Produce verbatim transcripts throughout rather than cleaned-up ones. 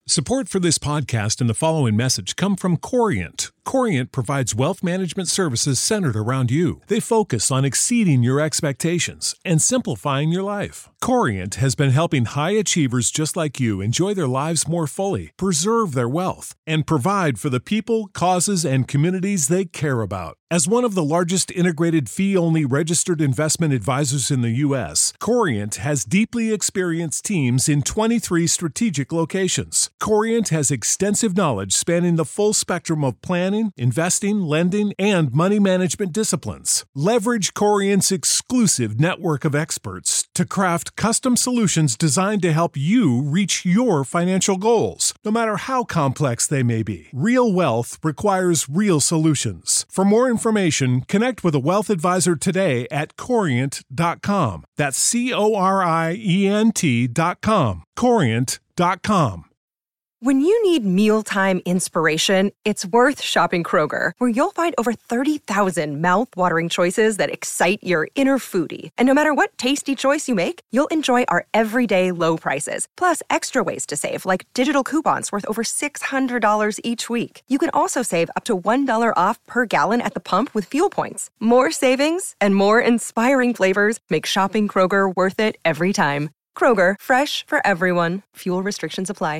Support for this podcast and the following message come from Corient. Corient provides wealth management services centered around you. They focus on exceeding your expectations and simplifying your life. Corient has been helping high achievers just like you enjoy their lives more fully, preserve their wealth, and provide for the people, causes, and communities they care about. As one of the largest integrated fee-only registered investment advisors in the U S, Corient has deeply experienced teams in twenty-three strategic locations. Corient has extensive knowledge spanning the full spectrum of planning, investing, lending, and money management disciplines. Leverage Corient's exclusive network of experts to craft custom solutions designed to help you reach your financial goals, no matter how complex they may be. Real wealth requires real solutions. For more information, connect with a wealth advisor today at corient dot com. That's C O R I E N T dot com. corient dot com. When you need mealtime inspiration, it's worth shopping Kroger, where you'll find over thirty thousand mouth-watering choices that excite your inner foodie. And no matter what tasty choice you make, you'll enjoy our everyday low prices, plus extra ways to save, like digital coupons worth over six hundred dollars each week. You can also save up to one dollar off per gallon at the pump with fuel points. More savings and more inspiring flavors make shopping Kroger worth it every time. Kroger, fresh for everyone. Fuel restrictions apply.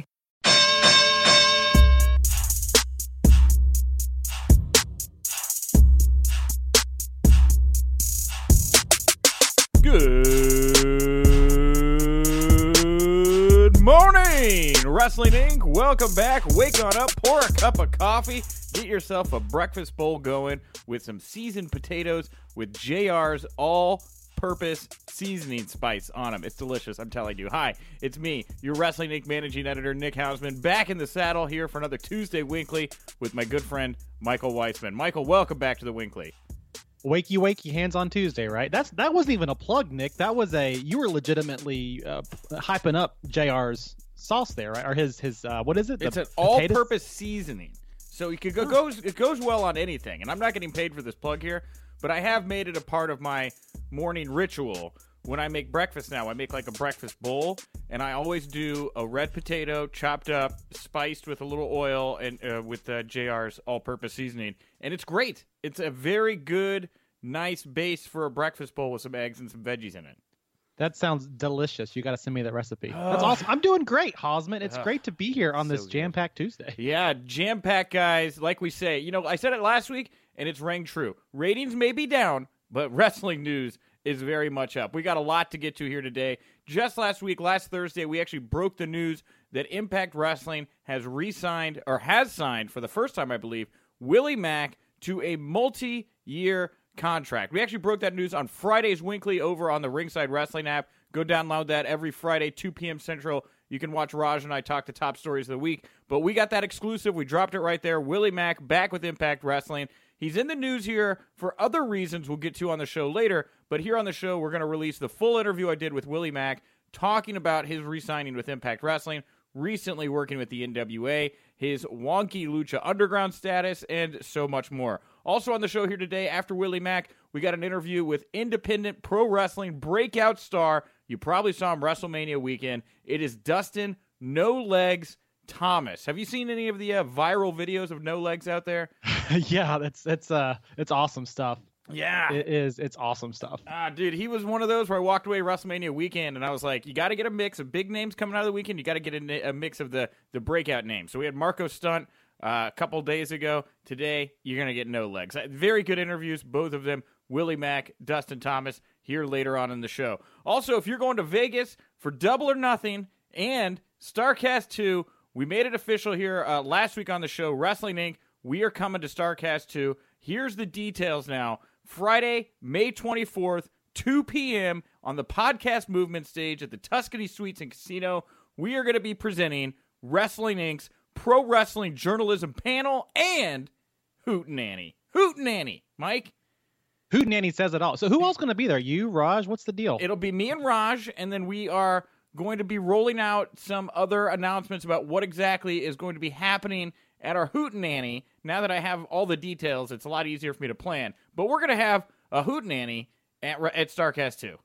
Good morning, Wrestling Incorporated. Welcome back. Wake on up, pour a cup of coffee, get yourself a breakfast bowl going with some seasoned potatoes with J R's all-purpose seasoning spice on them. It's delicious, I'm telling you. Hi, it's me, your Wrestling Incorporated managing editor, Nick Hausman, back in the saddle here for another Tuesday Winkley with my good friend, Michael Weissman. Michael, welcome back to the Winkley. Wakey, wakey, hands on Tuesday, right? That's that wasn't even a plug, Nick. That was a you were legitimately uh, hyping up J R's sauce there, right? Or his his uh, what is it? It's the an all-purpose seasoning, so it could go, goes it goes well on anything. And I'm not getting paid for this plug here, but I have made it a part of my morning ritual. When I make breakfast now, I make like a breakfast bowl, and I always do a red potato chopped up, spiced with a little oil, and uh, with uh, J R's all-purpose seasoning, and it's great. It's a very good, nice base for a breakfast bowl with some eggs and some veggies in it. That sounds delicious. You got to send me that recipe. That's awesome. I'm doing great, Hausman. It's great to be here on this so jam-packed Tuesday. Yeah, jam-packed, guys. Like we say, you know, I said it last week, and it's rang true. Ratings may be down, but wrestling news is very much up. We got a lot to get to here today. Just last week, last Thursday, we actually broke the news that Impact Wrestling has re-signed, or has signed for the first time, I believe, Willie Mack to a multi-year contract. We actually broke that news on Friday's Winkley over on the Ringside Wrestling app. Go download that every Friday, two p.m. Central. You can watch Raj and I talk the top stories of the week. But we got that exclusive. We dropped it right there. Willie Mack back with Impact Wrestling. He's in the news here for other reasons we'll get to on the show later, but here on the show, we're going to release the full interview I did with Willie Mack talking about his re-signing with Impact Wrestling, recently working with the N W A, his wonky Lucha Underground status, and so much more. Also on the show here today, after Willie Mack, we got an interview with independent pro wrestling breakout star. You probably saw him WrestleMania weekend. It is Dustin No Legs Thomas. Have you seen any of the uh, viral videos of No Legs out there? Yeah, that's that's uh it's awesome stuff. Yeah. It is. It's awesome stuff. Ah, dude, he was one of those where I walked away WrestleMania weekend, and I was like, you got to get a mix of big names coming out of the weekend. You got to get a, a mix of the, the breakout names. So we had Marco Stunt uh, a couple days ago. Today, you're going to get No Legs. Very good interviews, both of them. Willie Mack, Dustin Thomas, here later on in the show. Also, if you're going to Vegas for Double or Nothing and StarCast two, we made it official here uh, last week on the show, Wrestling Incorporated. We are coming to StarCast two. Here's the details now. Friday, May twenty-fourth, two p.m. on the Podcast Movement stage at the Tuscany Suites and Casino, we are going to be presenting Wrestling Incorporated's Pro Wrestling Journalism Panel and Hootenanny. Hootenanny, Mike. Hootenanny says it all. So who else going to be there? You, Raj? What's the deal? It'll be me and Raj, and then we are going to be rolling out some other announcements about what exactly is going to be happening at our Hootenanny. Now that I have all the details, it's a lot easier for me to plan. But we're going to have a Hootenanny at, at StarCast two.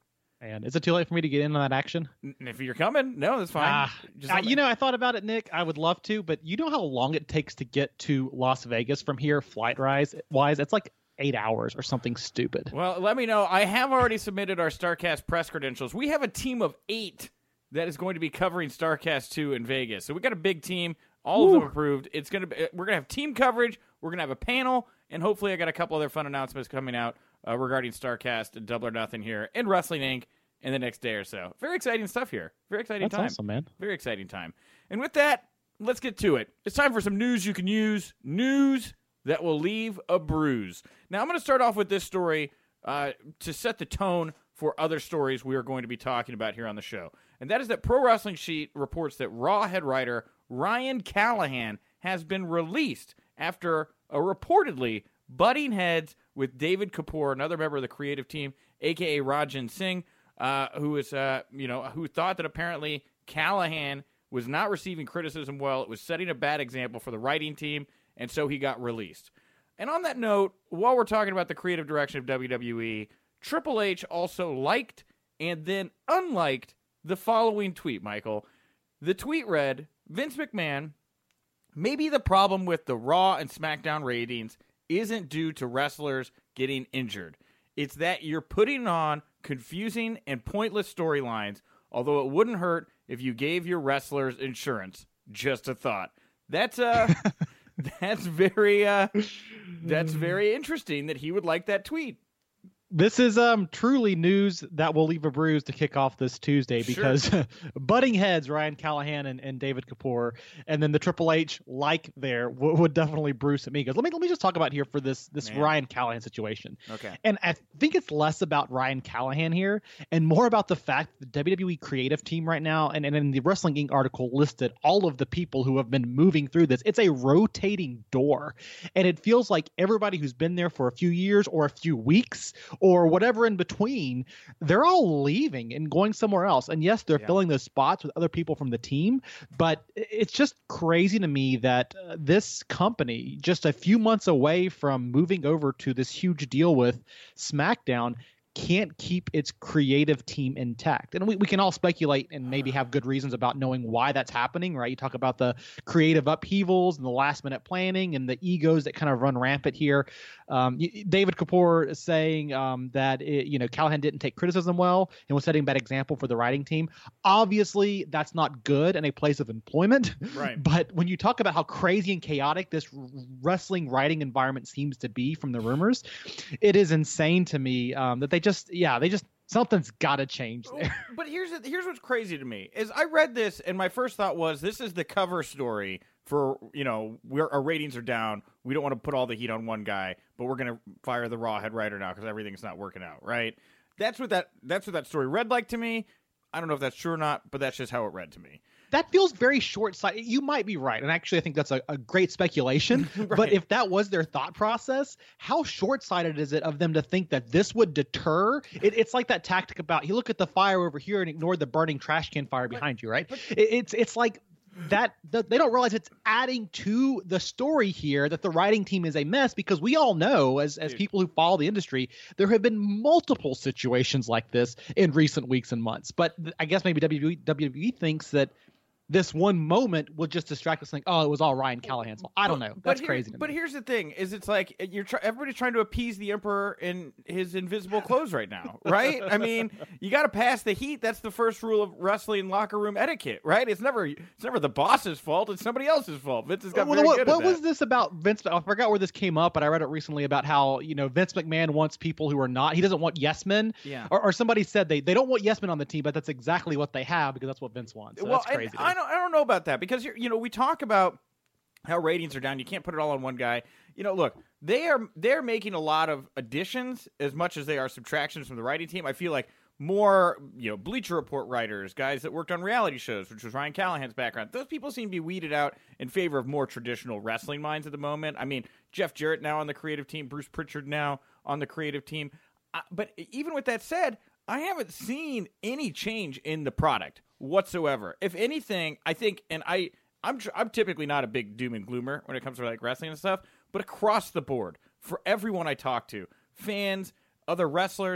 And is it too late for me to get in on that action? If you're coming, no, that's fine. Uh, Just uh, let me- you know, I thought about it, Nick. I would love to, but you know how long it takes to get to Las Vegas from here, flight wise? Wise, it's like eight hours or something stupid. Well, let me know. I have already submitted our StarCast press credentials. We have a team of eight that is going to be covering StarCast two in Vegas. So we got a big team. All Woo. of them approved. It's gonna be, we're gonna have team coverage. We're gonna have a panel, and hopefully, I got a couple other fun announcements coming out uh, regarding StarCast and Double or Nothing here and Wrestling Incorporated in the next day or so. Very exciting stuff here. Very exciting That's time. awesome, man. Very exciting time. And with that, let's get to it. It's time for some news you can use. News that will leave a bruise. Now, I'm going to start off with this story uh, to set the tone for other stories we are going to be talking about here on the show. And that is that Pro Wrestling Sheet reports that Raw head writer Ryan Callahan has been released after a reportedly butting heads with David Kapoor, another member of the creative team, a k a. Rajan Singh, uh, who is, uh, you know, who thought that apparently Callahan was not receiving criticism well. It was setting a bad example for the writing team, and so he got released. And on that note, while we're talking about the creative direction of W W E, Triple H also liked and then unliked the following tweet, Michael. The tweet read, Vince McMahon, maybe the problem with the Raw and SmackDown ratings isn't due to wrestlers getting injured. It's that you're putting on confusing and pointless storylines, although it wouldn't hurt if you gave your wrestlers insurance. Just a thought. That's uh that's very uh that's very interesting that he would like that tweet. This is um truly news that will leave a bruise to kick off this Tuesday because Sure. butting heads, Ryan Callahan and, and David Kapoor, and then the Triple H like there w- would definitely bruise at me. Because let me let me just talk about here for this this Man. Ryan Callahan situation. Okay. And I think it's less about Ryan Callahan here and more about the fact that the W W E creative team right now, and, and in the Wrestling Incorporated article listed all of the people who have been moving through this. It's a rotating door. And it feels like everybody who's been there for a few years or a few weeks or whatever in between, they're all leaving and going somewhere else. And yes, they're Yeah. filling those spots with other people from the team, but it's just crazy to me that uh, this company, just a few months away from moving over to this huge deal with SmackDown, can't keep its creative team intact. And we, we can all speculate and maybe have good reasons about knowing why that's happening, right? You talk about the creative upheavals and the last minute planning and the egos that kind of run rampant here. Um, y- David Kapoor is saying um, that, it, you know, Callahan didn't take criticism well and was setting a bad example for the writing team. Obviously, that's not good in a place of employment. Right. But when you talk about how crazy and chaotic this r- wrestling writing environment seems to be from the rumors, it is insane to me um, that they just, yeah, they just, something's got to change there. But here's the, here's what's crazy to me is I read this and my first thought was this is the cover story for, you know, we're, our ratings are down. We don't want to put all the heat on one guy, but we're going to fire the Raw head writer now because everything's not working out, right? That's what that that's what that story read like to me. I don't know if that's true or not, but that's just how it read to me. That feels very short-sighted. You might be right. And actually, I think that's a, a great speculation. Right. But if that was their thought process, how short-sighted is it of them to think that this would deter? It, it's like that tactic about you look at the fire over here and ignore the burning trash can fire behind you, right? It, it's it's like that the, they don't realize it's adding to the story here that the writing team is a mess because we all know as, as Dude. people who follow the industry, there have been multiple situations like this in recent weeks and months. But I guess maybe W W E, W W E thinks that this one moment will just distract us think, oh, it was all Ryan Callahan's fault. I don't know. But That's here- crazy to But me. here's the thing: is it's like you're try- everybody's trying to appease the emperor in his invisible clothes right now, right? I mean, you got to pass the heat. That's the first rule of wrestling locker room etiquette, right? It's never it's never the boss's fault. It's somebody else's fault. Vince has got Well, very what good what at was that. this about Vince? I forgot where this came up, but I read it recently about how, you know, Vince McMahon wants people who are not, he doesn't want yes men. Yeah. Or, or somebody said they, they don't want yes men on the team, but that's exactly what they have because that's what Vince wants. So well, that's crazy. and to me. I don't I don't know about that because you're, you know we talk about how ratings are down. You can't put it all on one guy. You know, look, they are they're making a lot of additions as much as they are subtractions from the writing team. I feel like more, you know, Bleacher Report writers, guys that worked on reality shows, which was Ryan Callahan's background. Those people seem to be weeded out in favor of more traditional wrestling minds at the moment. I mean, Jeff Jarrett now on the creative team, Bruce Pritchard now on the creative team. Uh, but even with that said, I haven't seen any change in the product whatsoever. If anything, I think, and I, I'm, tr- I'm typically not a big doom and gloomer when it comes to like wrestling and stuff, but across the board, for everyone I talk to, fans, other wrestlers,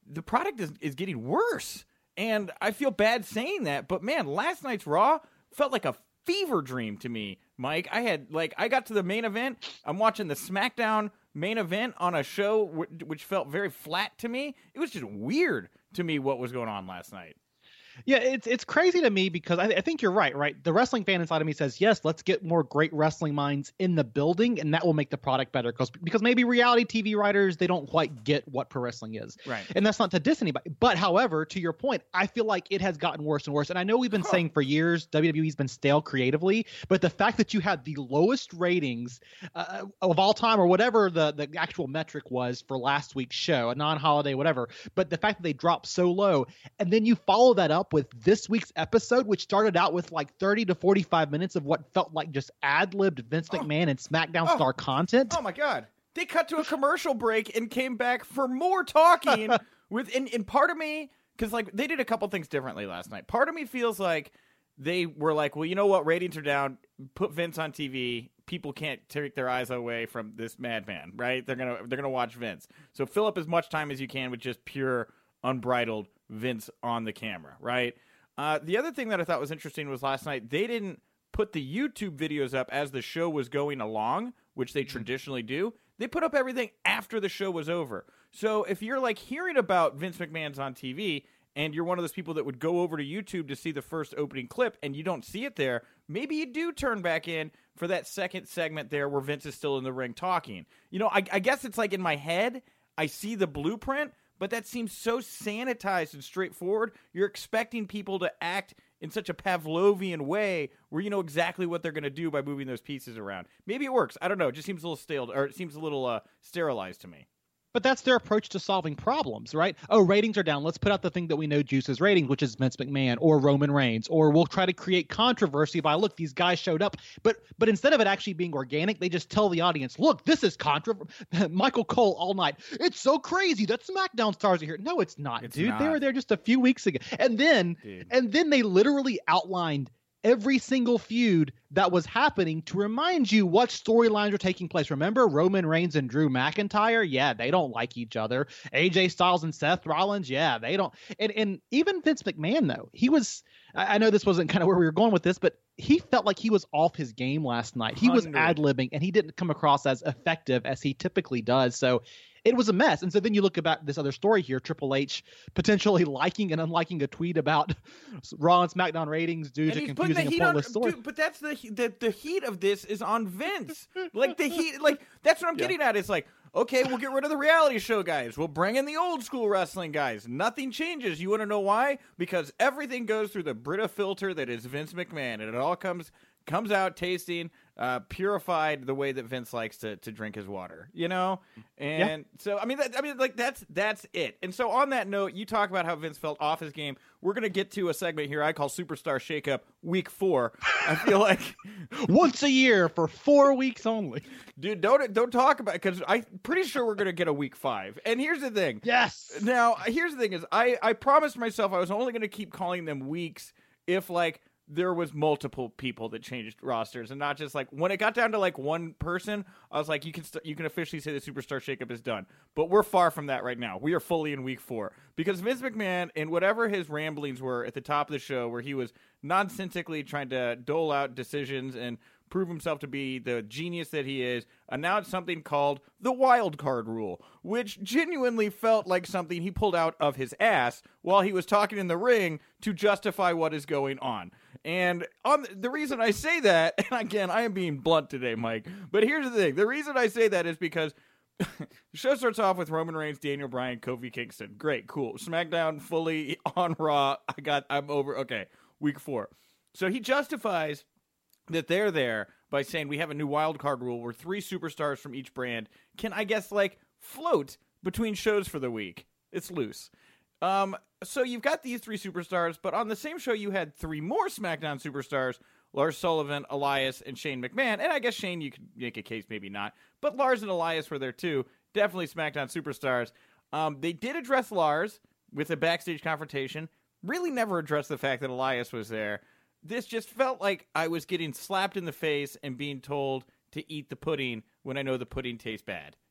the product is, is getting worse. And I feel bad saying that, but man, last night's Raw felt like a fever dream to me, Mike. I had, like, I got to the main event. I'm watching the SmackDown main event on a show w- which felt very flat to me. It was just weird to me what was going on last night. Yeah, it's it's crazy to me because I, I think you're right, right? The wrestling fan inside of me says, yes, let's get more great wrestling minds in the building, and that will make the product better. Because because maybe reality T V writers, they don't quite get what pro wrestling is. Right. And that's not to diss anybody. But however, to your point, I feel like it has gotten worse and worse. And I know we've been huh. saying for years W W E's been stale creatively, but the fact that you had the lowest ratings uh, of all time, or whatever the, the actual metric was for last week's show, a non-holiday, whatever, but the fact that they dropped so low, and then you follow that up with this week's episode, which started out with like thirty to forty-five minutes of what felt like just ad-libbed Vince McMahon oh. and SmackDown oh. star content. Oh my God. They cut to a commercial break and came back for more talking with, and, and part of me, because like they did a couple things differently last night. Part of me feels like they were like, well, you know what? Ratings are down. Put Vince on T V. People can't take their eyes away from this madman, right? They're gonna they're gonna watch Vince. So fill up as much time as you can with just pure, unbridled Vince on the camera, right? Uh, the other thing that I thought was interesting was last night, they didn't put the YouTube videos up as the show was going along, which they mm-hmm. traditionally do. They put up everything after the show was over. So if you're like hearing about Vince McMahon's on T V and you're one of those people that would go over to YouTube to see the first opening clip and you don't see it there, maybe you do turn back in for that second segment there where Vince is still in the ring talking. You know, I, I guess it's like in my head, I see the blueprint, but that seems so sanitized and straightforward. You're expecting people to act in such a Pavlovian way where you know exactly what they're going to do by moving those pieces around. Maybe it works. I don't know. It just seems a little stale, or it seems a little uh, sterilized to me. But that's their approach to solving problems, right? Oh, ratings are down. Let's put out the thing that we know juices ratings, which is Vince McMahon or Roman Reigns, or we'll try to create controversy by, look, these guys showed up. But but instead of it actually being organic, they just tell the audience, look, this is controversy. Michael Cole all night. It's so crazy that SmackDown stars are here. No, it's not, it's dude. Not. They were there just a few weeks ago. And then dude. and then they literally outlined every single feud that was happening to remind you what storylines are taking place. Remember Roman Reigns and Drew McIntyre? Yeah, they don't like each other. A J Styles and Seth Rollins? Yeah, they don't. And and even Vince McMahon, though, he was, I know this wasn't kind of where we were going with this, but he felt like he was off his game last night. He was ad-libbing, and he didn't come across as effective as he typically does. So it was a mess. And so then you look about this other story here, Triple H potentially liking and unliking a tweet about Raw and SmackDown ratings due to confusing and pointless story. Dude, but that's the, the the heat of this is on Vince. Like the heat, like that's what I'm getting yeah. at. It's like, okay, we'll get rid of the reality show guys. We'll bring in the old school wrestling guys. Nothing changes. You want to know why? Because everything goes through the Brita filter that is Vince McMahon, and it all comes comes out tasting uh, purified the way that Vince likes to to drink his water, you know? And yeah. so, I mean, that, I mean, like that's, that's it. And so on that note, you talk about how Vince felt off his game. We're going to get to a segment here I call Superstar Shakeup Week Four. I feel like once a year for four weeks only. Dude, don't, don't talk about it, because I'm pretty sure we're going to get a Week Five. And here's the thing. Yes. Now, here's the thing is I, I promised myself I was only going to keep calling them weeks if like, there was multiple people that changed rosters, and not just like when it got down to like one person, I was like, you can st- you can officially say the Superstar Shakeup is done. But we're far from that right now. We are fully in week four because Vince McMahon, and whatever his ramblings were at the top of the show, where he was nonsensically trying to dole out decisions and prove himself to be the genius that he is, announced something called the wild card rule, which genuinely felt like something he pulled out of his ass while he was talking in the ring to justify what is going on. And on the reason I say that, and again, I am being blunt today, Mike, but here's the thing. The reason I say that is because the show starts off with Roman Reigns, Daniel Bryan, Kofi Kingston. Great, cool. SmackDown fully on Raw. I got, I'm over. Okay, week four. So he justifies that they're there by saying we have a new wild card rule where three superstars from each brand can, I guess, like float between shows for the week. It's loose. Um, so you've got these three superstars, but on the same show you had three more SmackDown superstars, Lars Sullivan, Elias, and Shane McMahon. And I guess Shane, you could make a case, maybe not. But Lars and Elias were there too. Definitely SmackDown superstars. Um, they did address Lars with a backstage confrontation. Really never addressed the fact that Elias was there. This just felt like I was getting slapped in the face and being told to eat the pudding when I know the pudding tastes bad.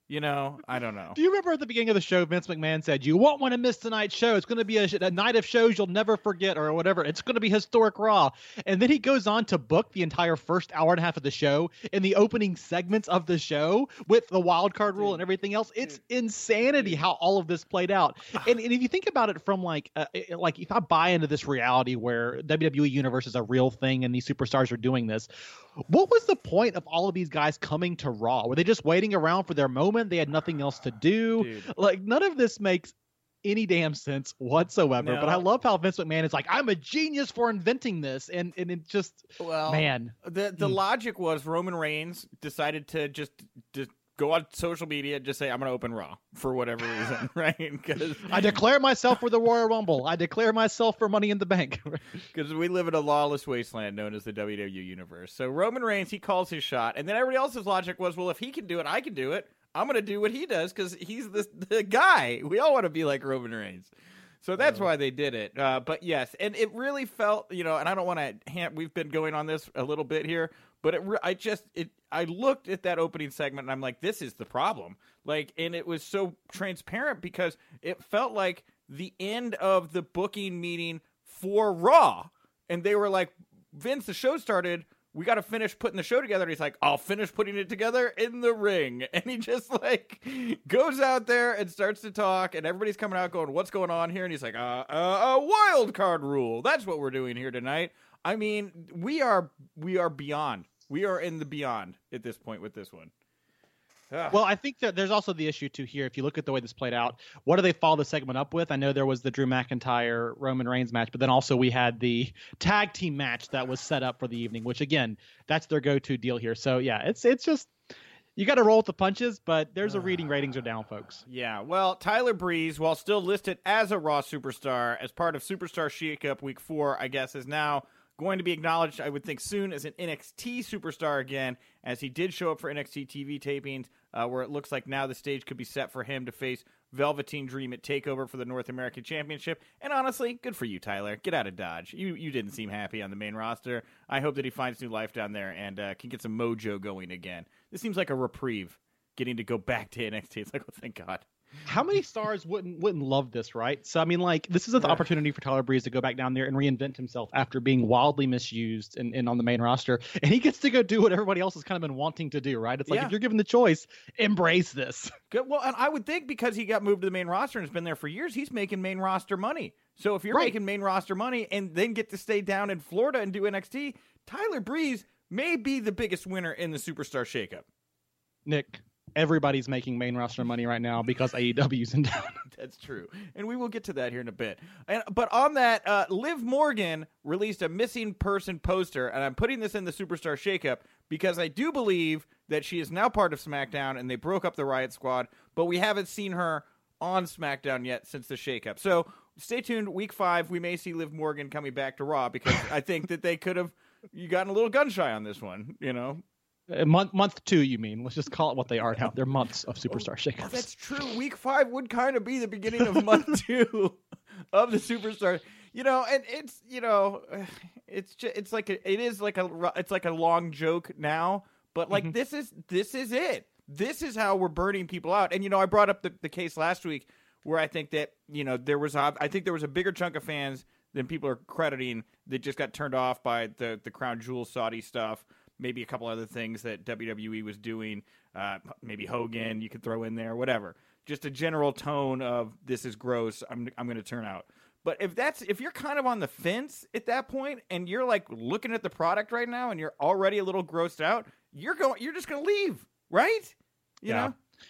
You know, I don't know. Do you remember at the beginning of the show, Vince McMahon said, you won't want to miss tonight's show. It's going to be a, a night of shows you'll never forget or whatever. It's going to be historic Raw. And then he goes on to book the entire first hour and a half of the show in the opening segments of the show with the wild card rule and everything else. It's insanity how all of this played out. And, and if you think about it from like, uh, like if I buy into this reality where W W E Universe is a real thing and these superstars are doing this, what was the point of all of these guys coming to Raw? Were they just waiting around for their moment? They had nothing else to do. Dude. Like, none of this makes any damn sense whatsoever. No. But I love how Vince McMahon is like, I'm a genius for inventing this. And and it just, well, man. The the Mm. logic was Roman Reigns decided to just, just go on social media and just say, I'm going to open Raw for whatever reason, right? Because I declare myself for the Royal Rumble. I declare myself for Money in the Bank. Because we live in a lawless wasteland known as the W W E Universe. So Roman Reigns, he calls his shot. And then everybody else's logic was, well, if he can do it, I can do it. I'm going to do what he does because he's the, the guy. We all want to be like Roman Reigns. So that's why they did it. Uh, but yes, and it really felt, you know, and I don't want to hand, we've been going on this a little bit here, but it, I just, it, I looked at that opening segment and I'm like, this is the problem. Like, and it was so transparent because it felt like the end of the booking meeting for Raw. And they were like, Vince, the show started. We got to finish putting the show together. And he's like, I'll finish putting it together in the ring. And he just like goes out there and starts to talk. And everybody's coming out going, what's going on here? And he's like, uh, uh, a wild card rule. That's what we're doing here tonight. I mean, we are we are beyond. We are in the beyond at this point with this one. Ugh. Well, I think that there's also the issue, too, here. If you look at the way this played out, what do they follow the segment up with? I know there was the Drew McIntyre Roman Reigns match, but then also we had the tag team match that was set up for the evening, which, again, that's their go-to deal here. So, yeah, it's it's just you got to roll with the punches, but there's a reading ratings are down, folks. Yeah, well, Tyler Breeze, while still listed as a Raw superstar, as part of Superstar Shakeup Week four, I guess, is now going to be acknowledged, I would think, soon as an N X T superstar again, as he did show up for N X T T V tapings, uh, where it looks like now the stage could be set for him to face Velveteen Dream at TakeOver for the North American Championship. And honestly, good for you, Tyler. Get out of Dodge. You you didn't seem happy on the main roster. I hope that he finds new life down there and uh, can get some mojo going again. This seems like a reprieve, getting to go back to N X T. It's like, oh, thank God. How many stars wouldn't wouldn't love this, right? So I mean, like, this is an opportunity for Tyler Breeze to go back down there and reinvent himself after being wildly misused and, and on the main roster, and he gets to go do what everybody else has kind of been wanting to do, right? It's like, Yeah. if you're given the choice, embrace this. Good. Well, and I would think because he got moved to the main roster and has been there for years, he's making main roster money. So if you're Right. making main roster money and then get to stay down in Florida and do N X T, Tyler Breeze may be the biggest winner in the Superstar Shakeup. Nick, everybody's making main roster money right now because A E W's in town. That's true. And we will get to that here in a bit. And But on that, uh, Liv Morgan released a missing person poster, and I'm putting this in the Superstar Shakeup because I do believe that she is now part of SmackDown, and they broke up the Riot Squad, but we haven't seen her on SmackDown yet since the Shakeup. So stay tuned. Week five, we may see Liv Morgan coming back to Raw because I think that they could have you gotten a little gun shy on this one, you know? Uh, month month two, you mean? Let's just call it what they are now. They're months of Superstar Shakeups. Oh, that's true. Week five would kind of be the beginning of month two of the Superstar. You know, and it's you know, it's just, it's like a, it is like a it's like a long joke now, but like Mhm. this is this is it. This is how we're burning people out. And you know, I brought up the, the case last week where I think that you know there was a, I think there was a bigger chunk of fans than people are crediting that just got turned off by the the Crown Jewel Saudi stuff. Maybe a couple other things that W W E was doing, uh, maybe Hogan you could throw in there, whatever. Just a general tone of this is gross. I'm I'm going to turn out. But if that's if you're kind of on the fence at that point, and you're like looking at the product right now, and you're already a little grossed out, you're going you're just going to leave, right? You Yeah. know.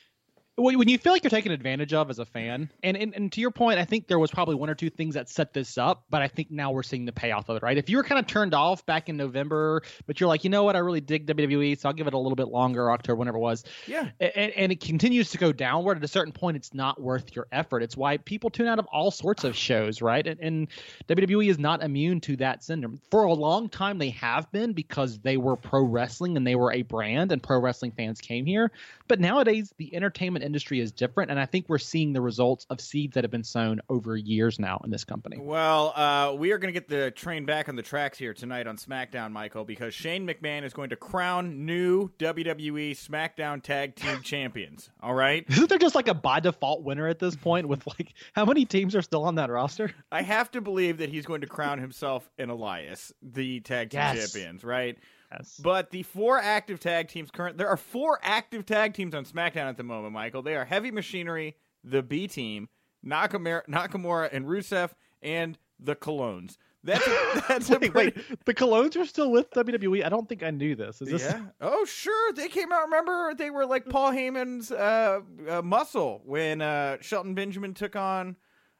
When you feel like you're taken advantage of as a fan, and, and and to your point, I think there was probably one or two things that set this up, but I think now we're seeing the payoff of it, right? If you were kind of turned off back in November, but you're like, you know what, I really dig W W E, so I'll give it a little bit longer, October, whenever it was. Yeah. And, and it continues to go downward. At a certain point, it's not worth your effort. It's why people tune out of all sorts of shows, right? And, and W W E is not immune to that syndrome. For a long time, they have been because they were pro wrestling and they were a brand, and pro wrestling fans came here. But nowadays, the entertainment industry is different, and I think we're seeing the results of seeds that have been sown over years now in this company. Well, uh, we are going to get the train back on the tracks here tonight on SmackDown, Michael, because Shane McMahon is going to crown new W W E SmackDown Tag Team Champions. All right? Isn't there just like a by default winner at this point with like how many teams are still on that roster? I have to believe that he's going to crown himself and Elias the Tag Team Yes. Champions, right? Yes. But the four active tag teams current there are four active tag teams on SmackDown at the moment, Michael. They are Heavy Machinery, the B Team, Nakamura, Nakamura and Rusev, and the Colognes. That's a, that's wait, a pretty... wait, the Colognes are still with W W E? I don't think I knew this. Is this? Yeah. Oh, sure. They came out. Remember, they were like Paul Heyman's uh, uh, muscle when uh, Shelton Benjamin took on.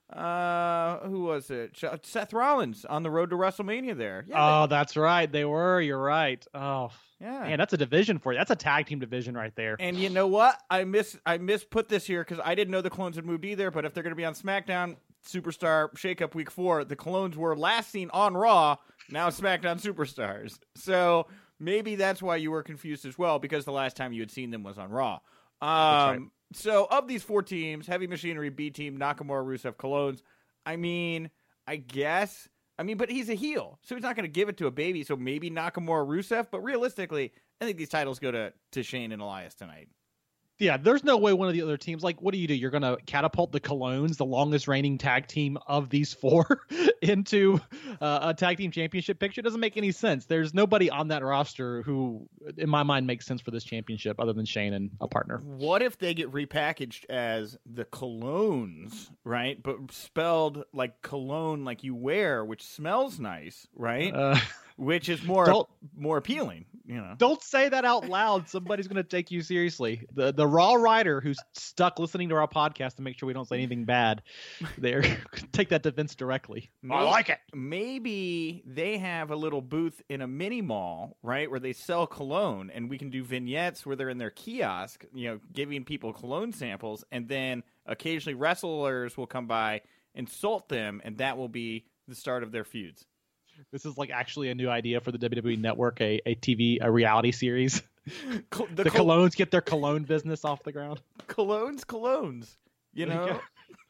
Uh, who was it? Seth Rollins on the road to WrestleMania there. Yeah, oh, that's right. They were. You're right. Oh, yeah. Man, that's a division for you. That's a tag team division right there. And you know what? I miss I miss put this here because I didn't know the Colognes had moved either. But if they're going to be on SmackDown Superstar Shakeup Week Four, the Colognes were last seen on Raw. Now SmackDown Superstars. So maybe that's why you were confused as well, because the last time you had seen them was on Raw. Um, right. So of these four teams, Heavy Machinery, B Team, Nakamura, Rusev, Colognes, I mean, I guess, I mean, but he's a heel, so he's not going to give it to a baby, so maybe Nakamura, Rusev, but realistically, I think these titles go to, to Shane and Elias tonight. Yeah, there's no way one of the other teams, like, what do you do? You're going to catapult the Colognes, the longest reigning tag team of these four, into uh, a tag team championship picture? It doesn't make any sense. There's nobody on that roster who, in my mind, makes sense for this championship other than Shane and a partner. What if they get repackaged as the Colognes, right? But spelled like cologne, like you wear, which smells nice, right? Uh, which is more don't- more appealing, you know. Don't say that out loud. Somebody's going to take you seriously. The the Raw writer who's stuck listening to our podcast to make sure we don't say anything bad, there, take that to Vince directly. I like it. Maybe they have a little booth in a mini mall, right, where they sell cologne, and we can do vignettes where they're in their kiosk, you know, giving people cologne samples, and then occasionally wrestlers will come by, insult them, and that will be the start of their feuds. This is like actually a new idea for the W W E Network, a, a T V, a reality series. Col- the the col- Colognes get their cologne business off the ground. Colognes, colognes. You There you know?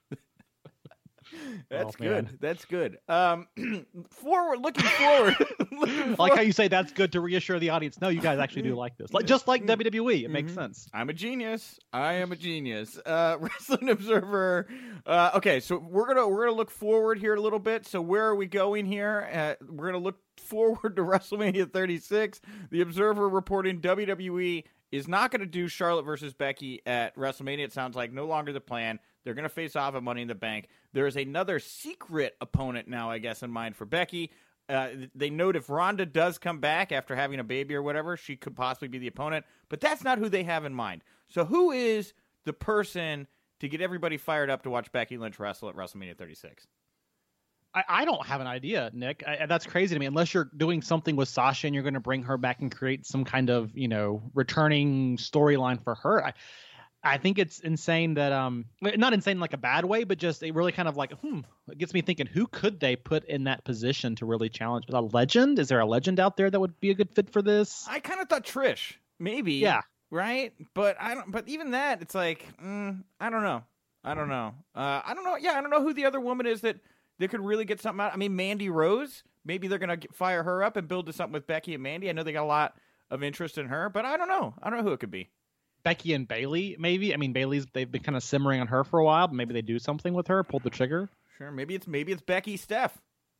That's Oh, good. man. That's good. Um, forward, looking forward. looking I like forward. how you say that's good to reassure the audience. No, you guys actually do like this. Like just like W W E, it makes sense. I'm a genius. I am a genius. Uh, Wrestling Observer. Uh, okay, so we're gonna we're gonna look forward here a little bit. So where are we going here? Uh, we're gonna look forward to WrestleMania thirty-six. The Observer reporting W W E is not going to do Charlotte versus Becky at WrestleMania. It sounds like no longer the plan. They're going to face off at Money in the Bank. There is another secret opponent now, I guess, in mind for Becky. Uh, they note if Ronda does come back after having a baby or whatever, she could possibly be the opponent. But that's not who they have in mind. So who is the person to get everybody fired up to watch Becky Lynch wrestle at WrestleMania thirty-six? I, I don't have an idea, Nick. I, that's crazy to me. Unless you're doing something with Sasha and you're going to bring her back and create some kind of, you know, returning storyline for her. I, I think it's insane that, um, not insane in like a bad way, but just it really kind of like, hmm, it gets me thinking, who could they put in that position to really challenge? A legend? Is there a legend out there that would be a good fit for this? I kind of thought Trish, maybe. Yeah. Right? But I don't. But even that, it's like, mm, I don't know. I don't know. Uh, I don't know. Yeah, I don't know who the other woman is that, that could really get something out. I mean, Mandy Rose. Maybe they're going to fire her up and build to something with Becky and Mandy. I know they got a lot of interest in her, but I don't know. I don't know who it could be. Becky and Bailey, maybe. I mean, Bailey's they've been kind of simmering on her for a while, but maybe they do something with her, pull the trigger. Sure, maybe it's maybe it's Becky, Steph.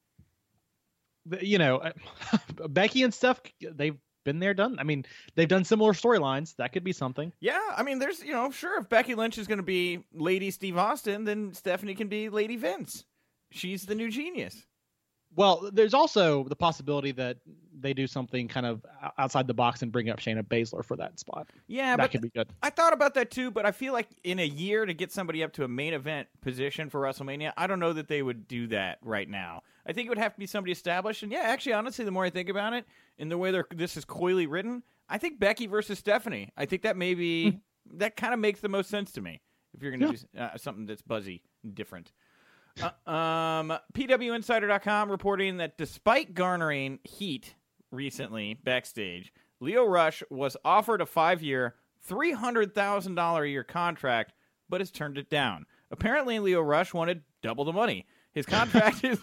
You know, Becky and Steph, they've been there, done. I mean, they've done similar storylines. That could be something. Yeah, I mean, there's you know, sure, if Becky Lynch is going to be Lady Steve Austin, then Stephanie can be Lady Vince. She's the new genius. Well, there's also the possibility that they do something kind of outside the box and bring up Shayna Baszler for that spot. Yeah, that but could be good. I thought about that too, but I feel like in a year to get somebody up to a main event position for WrestleMania, I don't know that they would do that right now. I think it would have to be somebody established. And yeah, actually, honestly, the more I think about it, and the way they're, this is coyly written, I think Becky versus Stephanie. I think that maybe that kind of makes the most sense to me if you're going to yeah. do uh, something that's buzzy and different. Uh, um, P W Insider dot com reporting that despite garnering heat recently backstage, Lio Rush was offered a five-year, three hundred thousand dollars a year contract, but has turned it down. Apparently, Lio Rush wanted double the money. His contract is...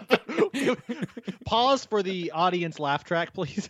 Pause for the audience laugh track, please.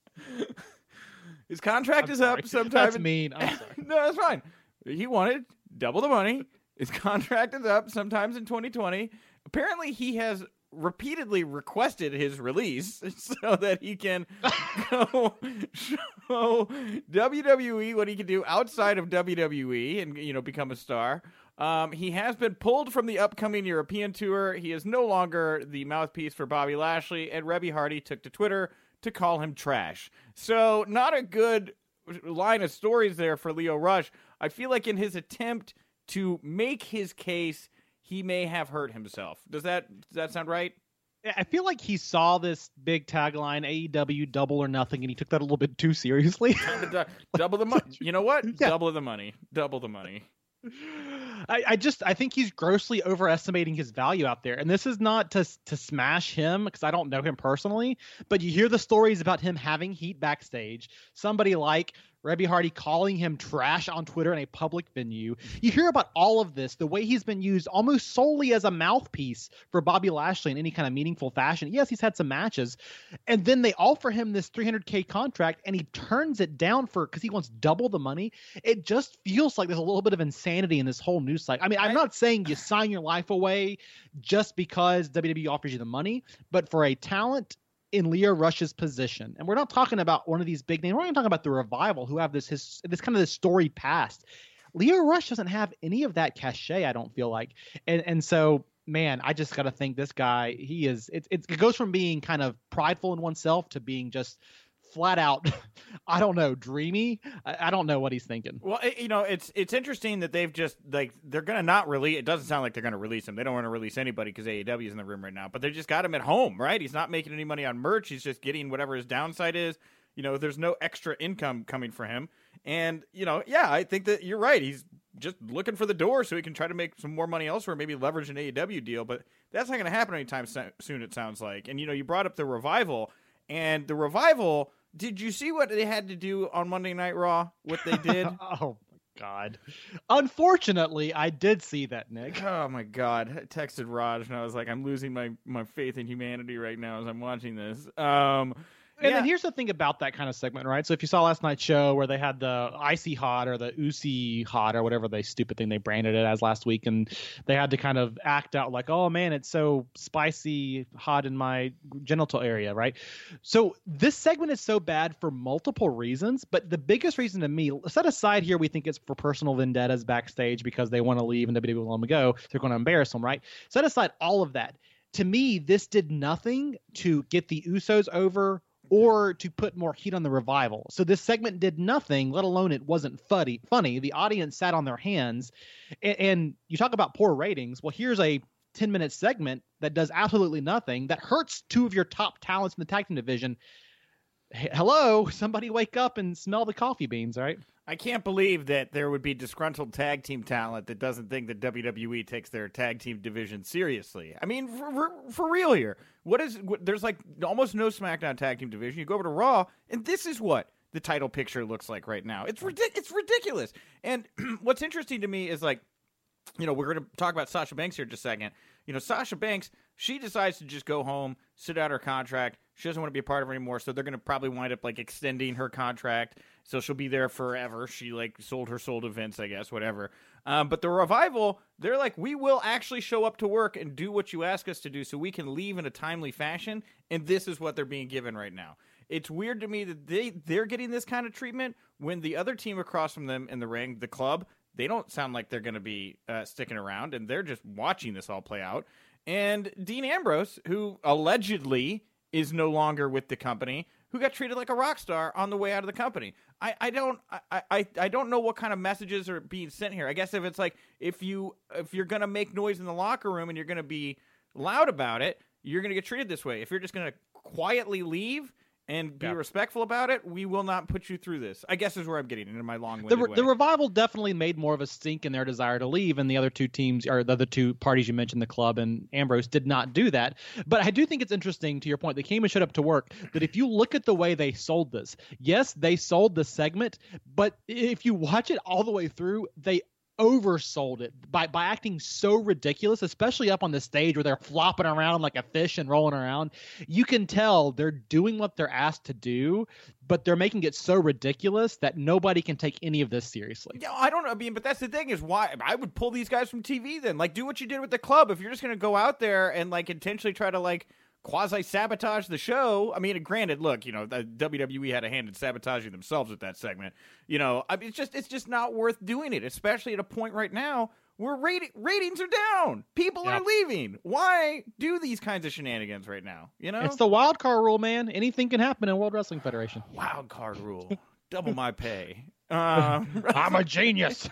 His contract I'm is sorry. up sometime. That's in... mean. I'm sorry. No, that's fine. He wanted double the money. His contract is up sometimes in twenty twenty. Apparently, he has repeatedly requested his release so that he can go show W W E what he can do outside of W W E and, you know, become a star. Um, he has been pulled from the upcoming European tour. He is no longer the mouthpiece for Bobby Lashley, and Rebby Hardy took to Twitter to call him trash. So not a good line of stories there for Lio Rush. I feel like in his attempt to make his case, he may have hurt himself. Does that does that sound right? I feel like he saw this big tagline, A E W double or nothing, and he took that a little bit too seriously. Double the money. You know what? Yeah. Double the money. Double the money. I, I just I think he's grossly overestimating his value out there, and this is not to to smash him because I don't know him personally, but you hear the stories about him having heat backstage. Somebody like Rebby Hardy calling him trash on Twitter in a public venue. You hear about all of this, the way he's been used almost solely as a mouthpiece for Bobby Lashley in any kind of meaningful fashion. Yes, he's had some matches, and then they offer him this three hundred K contract, and he turns it down for because he wants double the money. It just feels like there's a little bit of insanity in this whole news cycle. I mean, I'm not saying you sign your life away just because W W E offers you the money, but for a talent in Lio Rush's position, and we're not talking about one of these big names, we're not talking about the Revival, who have this his this kind of this storied past. Lio Rush doesn't have any of that cachet, I don't feel like, and and so man, I just got to think this guy, he is it, it it goes from being kind of prideful in oneself to being just flat out, I don't know, dreamy. I, I don't know what he's thinking. Well, it, you know, it's it's interesting that they've just, like, they're going to not release, it doesn't sound like they're going to release him. They don't want to release anybody because A E W is in the room right now, but they just got him at home, right? He's not making any money on merch. He's just getting whatever his downside is. You know, there's no extra income coming for him. And, you know, yeah, I think that you're right. He's just looking for the door so he can try to make some more money elsewhere, maybe leverage an A E W deal, but that's not going to happen anytime soon, it sounds like. And, you know, you brought up the Revival, and the Revival... Did you see what they had to do on Monday Night Raw? What they did? Oh, my God. Unfortunately, I did see that, Nick. Oh, my God. I texted Raj, and I was like, I'm losing my, my faith in humanity right now as I'm watching this. Um, And yeah. then here's the thing about that kind of segment, right? So if you saw last night's show where they had the Icy Hot or the Oozy Hot or whatever they stupid thing they branded it as last week, and they had to kind of act out like, oh man, it's so spicy hot in my genital area, right? So this segment is so bad for multiple reasons, but the biggest reason to me, set aside here, we think it's for personal vendettas backstage because they want to leave and W W E will let them go. They're going to embarrass them, right? Set aside all of that. To me, this did nothing to get the Usos over or to put more heat on the Revival. So this segment did nothing, let alone it wasn't funny. Funny. The audience sat on their hands. And, and you talk about poor ratings. Well, here's a ten-minute segment that does absolutely nothing, that hurts two of your top talents in the tag team division. H- Hello, somebody wake up and smell the coffee beans, right? I can't believe that there would be disgruntled tag team talent that doesn't think that W W E takes their tag team division seriously. I mean, for, for, for real here. What is what, there's like almost no SmackDown tag team division. You go over to Raw, and this is what the title picture looks like right now. It's ridic- It's ridiculous. And what's interesting to me is, like, you know, we're going to talk about Sasha Banks here in just a second. You know, Sasha Banks, she decides to just go home, sit out her contract. She doesn't want to be a part of it anymore, so they're going to probably wind up, like, extending her contract. So she'll be there forever. She, like, sold her soul to Vince, I guess, whatever. Um, but the Revival, they're like, we will actually show up to work and do what you ask us to do so we can leave in a timely fashion, and this is what they're being given right now. It's weird to me that they, they're getting this kind of treatment when the other team across from them in the ring, the Club, they don't sound like they're going to be uh, sticking around, and they're just watching this all play out. And Dean Ambrose, who allegedly is no longer with the company, who got treated like a rock star on the way out of the company. I, I don't I, I, I don't know what kind of messages are being sent here. I guess if it's like if you if you're gonna make noise in the locker room and you're gonna be loud about it, you're gonna get treated this way. If you're just gonna quietly leave and be Yeah. respectful about it. We will not put you through this, I guess is where I'm getting into my The, long-winded re- way. the revival definitely made more of a stink in their desire to leave, and the other two teams, or the other two parties you mentioned, the club and Ambrose, did not do that. But I do think it's interesting, to your point, they came and showed up to work, that if you look at the way they sold this, yes, they sold the segment, but if you watch it all the way through, they oversold it by by acting so ridiculous, especially up on the stage where they're flopping around like a fish and rolling around. You can tell they're doing what they're asked to do, but they're making it so ridiculous that nobody can take any of this seriously. Yeah, I don't know. I mean, but that's the thing is why I would pull these guys from T V then. Like, do what you did with the club. If you're just going to go out there and, like, intentionally try to, like, quasi-sabotage the show. I mean, granted, look, you know, the W W E had a hand in sabotaging themselves with that segment. You know, I mean, it's just it's just not worth doing it, especially at a point right now where rating, ratings are down. People Yep. are leaving. Why do these kinds of shenanigans right now? You know? It's the wild card rule, man. Anything can happen in World Wrestling Federation. wild card rule. Double my pay. Um, I'm a genius.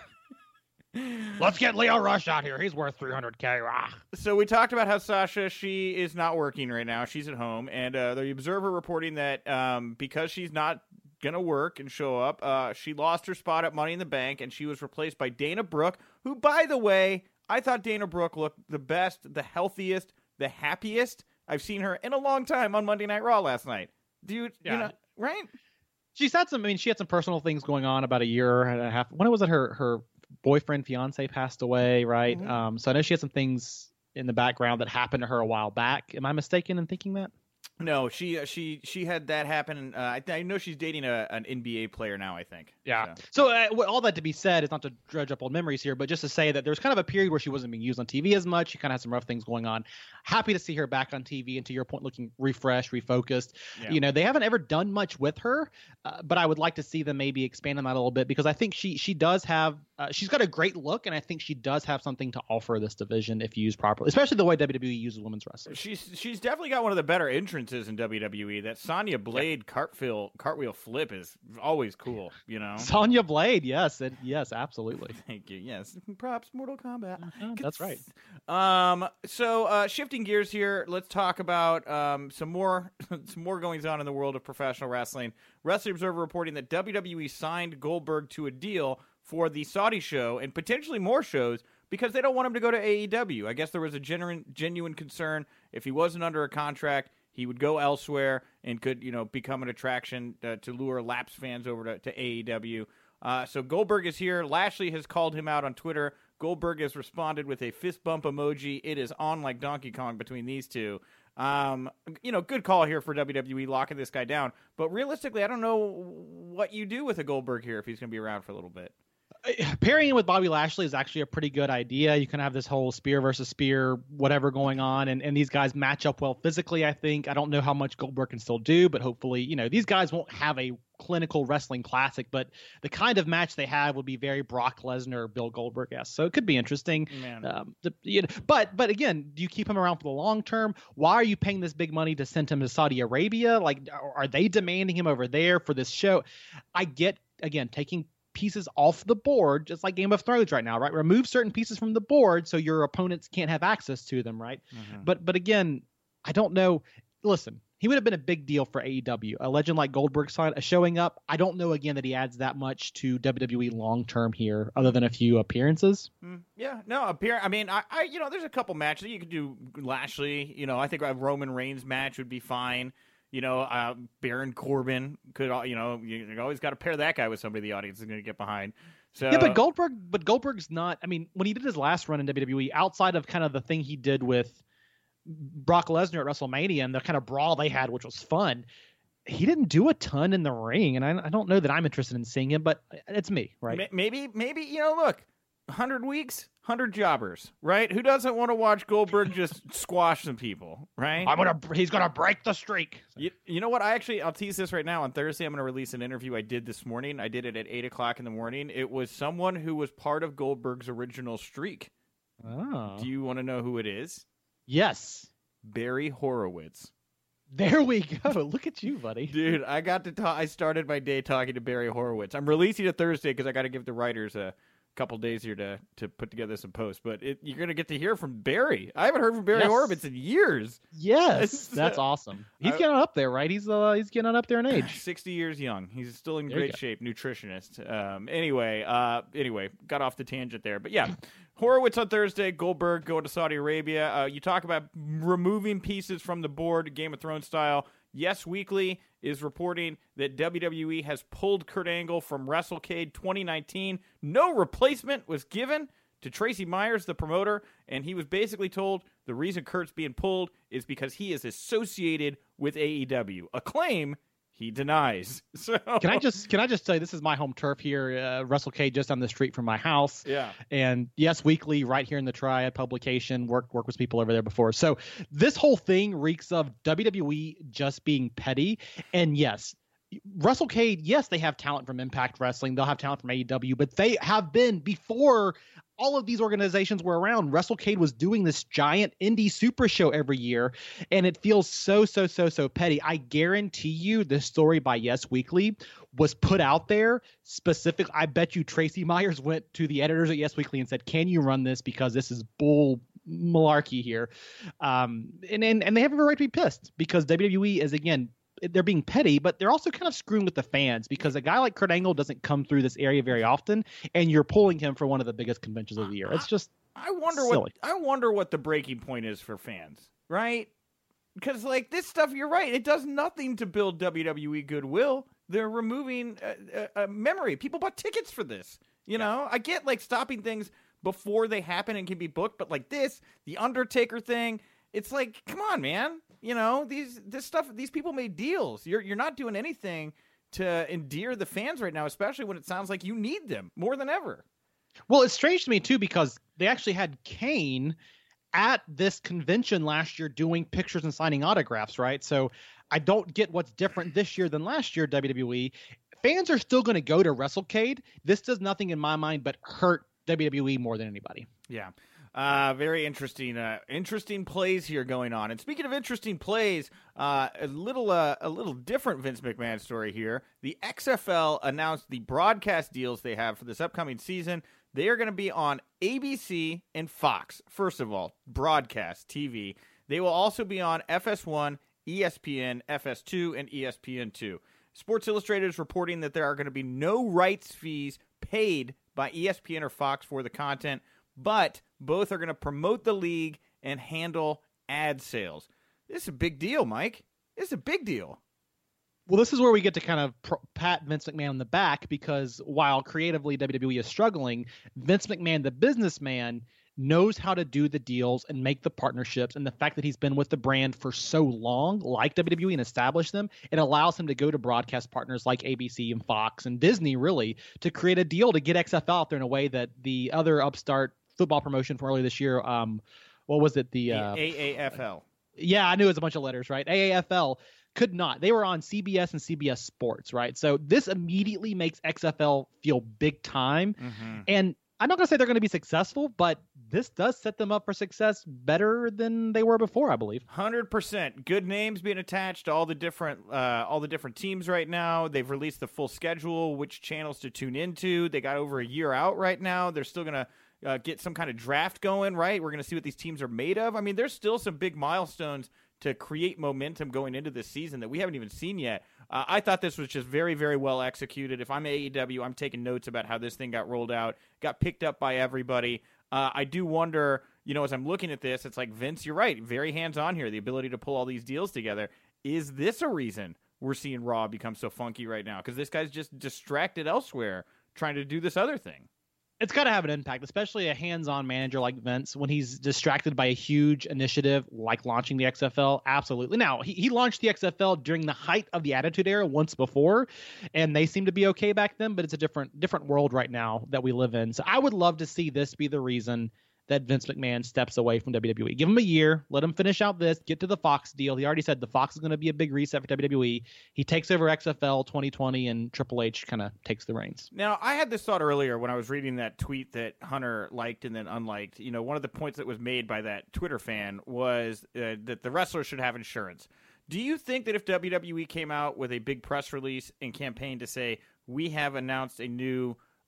Let's get Leo Rush out here. He's worth three hundred K. Rah. So we talked about how Sasha, she is not working right now. She's at home. And uh, the Observer reporting that um, because she's not going to work and show up, uh, she lost her spot at Money in the Bank, and she was replaced by Dana Brooke, who, by the way, I thought Dana Brooke looked the best, the healthiest, the happiest I've seen her in a long time on Monday Night Raw last night. Dude, Yeah. you know, right? She's had some, I mean, she had some personal things going on about a year and a half. When was it her, her boyfriend, fiance passed away, right? Mhm. Um, so I know she had some things in the background that happened to her a while back. Am I mistaken in thinking that? No, she uh, she she had that happen. Uh, I, I know she's dating a, an N B A player now, I think. Yeah. So. So uh, what- all that to be said is not to dredge up old memories here, but just to say that there was kind of a period where she wasn't being used on T V as much. She kind of had some rough things going on. Happy to see her back on T V, and to your point, looking refreshed, refocused. Yeah. You know, they haven't ever done much with her, uh, but I would like to see them maybe expand on that a little bit, because I think she she does have uh, she's got a great look, and I think she does have something to offer this division if used properly, especially the way W W E uses women's wrestling. She's she's definitely got one of the better entrances in W W E. That Sonya Blade cartwheel cartwheel flip is always cool, you know. Sonya Blade, yes, and yes, absolutely. Thank you. Yes, props, Mortal Kombat. Uh-huh, that's right. Um. So, uh, shifting gears here, let's talk about um some more some more goings on in the world of professional wrestling. Wrestling Observer reporting that W W E signed Goldberg to a deal for the Saudi show and potentially more shows because they don't want him to go to A E W. I guess there was a genuine genuine concern if he wasn't under a contract, he would go elsewhere and could, you know, become an attraction uh, to lure lapsed fans over to, to A E W. Uh, so Goldberg is here. Lashley has called him out on Twitter. Goldberg has responded with a fist bump emoji. It is on like Donkey Kong between these two. Um, you know, good call here for W W E locking this guy down. But realistically, I don't know what you do with a Goldberg here if he's going to be around for a little bit. Pairing him with Bobby Lashley is actually a pretty good idea. You can have this whole spear versus spear, whatever going on, and, and these guys match up well physically, I think. I don't know how much Goldberg can still do, but hopefully, you know, these guys won't have a clinical wrestling classic, but the kind of match they have would be very Brock Lesnar, Bill Goldberg-esque. So it could be interesting. Man. Um, the, you know, but but again, do you keep him around for the long term? Why are you paying this big money to send him to Saudi Arabia? Like, are, are they demanding him over there for this show? I get, again, taking pieces off the board, just like Game of Thrones right now, right? Remove certain pieces from the board so your opponents can't have access to them, right? Mhm. But but again, I don't know. Listen, he would have been a big deal for A E W. A legend like Goldberg sign, uh, showing up. I don't know again that he adds that much to W W E long term here, other than a few appearances. Mm, yeah, no, appear. I mean, I, I, you know, there's a couple matches you could do. Lashley, you know, I think a Roman Reigns match would be fine. You know, uh, Baron Corbin could, you know, you, you always got to pair that guy with somebody the audience is going to get behind. So Yeah, but Goldberg, but Goldberg's not. I mean, when he did his last run in W W E, outside of kind of the thing he did with Brock Lesnar at WrestleMania and the kind of brawl they had, which was fun, he didn't do a ton in the ring, and I, I don't know that I'm interested in seeing him, but it's me, right? ma- maybe, maybe you know, look, one hundred weeks, one hundred jobbers, right? Who doesn't want to watch Goldberg just squash some people, right? I'm gonna, he's gonna break the streak. You, you know what? I actually, I'll tease this right now. On Thursday, I'm going to release an interview I did this morning. I did it at eight o'clock in the morning. It was someone who was part of Goldberg's original streak. Oh, Do you want to know who it is? yes. Barry Horowitz. There we go. Look at you, buddy. Dude, I got to talk. I started my day talking to Barry Horowitz. I'm releasing it Thursday because I got to give the writers a couple days here to to put together some posts, but it, you're going to get to hear from Barry. I haven't heard from Barry yes. Horowitz in years. Yes, that's awesome. He's getting up there, right? He's uh, he's getting up there in age. sixty years young. He's still in there great shape. Nutritionist. Um, anyway, uh, anyway, got off the tangent there, but yeah. Horowitz on Thursday, Goldberg going to Saudi Arabia. Uh, you talk about removing pieces from the board, Game of Thrones style. Yes Weekly is reporting that W W E has pulled Kurt Angle from WrestleCade twenty nineteen. No replacement was given to Tracy Myers, the promoter, and he was basically told the reason Kurt's being pulled is because he is associated with A E W, a claim he denies. So can I just can I just say this is my home turf here, uh, WrestleCade, just down the street from my house. Yeah. And Yes Weekly, right here in the Triad publication. Work work with people over there before. So this whole thing reeks of W W E just being petty. And yes, WrestleCade, yes, they have talent from Impact Wrestling. They'll have talent from A E W, but they have been before all of these organizations were around. WrestleCade was doing this giant indie super show every year, and it feels so, so, so, so petty. I guarantee you this story by Yes Weekly was put out there specific. I bet you Tracy Myers went to the editors at Yes Weekly and said, can you run this? Because this is bull malarkey here. Um, and, and, and they have every right to be pissed because W W E is, again, they're being petty, but they're also kind of screwing with the fans because a guy like Kurt Angle doesn't come through this area very often, and you're pulling him for one of the biggest conventions of the year. It's just I wonder silly. what I wonder what the breaking point is for fans, right? Because like this stuff, you're right. It does nothing to build W W E goodwill. They're removing a, a, a memory. People bought tickets for this. You yeah. know, I get like stopping things before they happen and can be booked, but like this, the Undertaker thing, it's like, come on, man. You know, these this stuff, these people made deals. You're you're not doing anything to endear the fans right now, especially when it sounds like you need them more than ever. Well, it's strange to me, too, because they actually had Kane at this convention last year doing pictures and signing autographs, right? So I don't get what's different this year than last year, W W E. Fans are still going to go to WrestleCade. This does nothing in my mind but hurt W W E more than anybody. Yeah. Uh, very interesting, uh, interesting plays here going on. And speaking of interesting plays, uh, a little, uh, a little different Vince McMahon story here. The X F L announced the broadcast deals they have for this upcoming season. They are going to be on A B C and Fox. First of all, broadcast T V. They will also be on F S one, E S P N, F S two, and E S P N two. Sports Illustrated is reporting that there are going to be no rights fees paid by E S P N or Fox for the content, but both are going to promote the league and handle ad sales. This is a big deal, Mike. This is a big deal. Well, this is where we get to kind of pro- pat Vince McMahon on the back because while creatively W W E is struggling, Vince McMahon, the businessman, knows how to do the deals and make the partnerships. And the fact that he's been with the brand for so long, like W W E, and established them, it allows him to go to broadcast partners like A B C and Fox and Disney, really, to create a deal to get X F L out there in a way that the other upstart football promotion from earlier this year, um, what was it? The uh, A A F L. Yeah, I knew it was a bunch of letters, right? A A F L could not. They were on C B S and C B S Sports, right? So this immediately makes X F L feel big time. Mm-hmm. And I'm not going to say they're going to be successful, but this does set them up for success better than they were before, I believe. one hundred percent. Good names being attached to all the different uh, all the different teams right now. They've released the full schedule, which channels to tune into. They got over a year out right now. They're still going to uh, get some kind of draft going, right? We're going to see what these teams are made of. I mean, there's still some big milestones to create momentum going into this season that we haven't even seen yet. Uh, I thought this was just very, very well executed. If I'm A E W, I'm taking notes about how this thing got rolled out, got picked up by everybody. Uh, I do wonder, you know, as I'm looking at this, it's like, Vince, you're right, very hands-on here, the ability to pull all these deals together. Is this a reason we're seeing Raw become so funky right now? Because this guy's just distracted elsewhere trying to do this other thing. It's got to have an impact, especially a hands-on manager like Vince when he's distracted by a huge initiative like launching the X F L. Absolutely. Now, he, he launched the X F L during the height of the Attitude Era once before, and they seemed to be okay back then, but it's a different different world right now that we live in. So I would love to see this be the reason that Vince McMahon steps away from W W E. Give him a year, let him finish out this, get to the Fox deal. He already said the Fox is going to be a big reset for W W E. He takes over X F L twenty twenty, and Triple H kind of takes the reins. Now, I had this thought earlier when I was reading that tweet that Hunter liked and then unliked. You know, one of the points that was made by that Twitter fan was uh, that the wrestlers should have insurance. Do you think that if W W E came out with a big press release and campaign to say, we have announced a new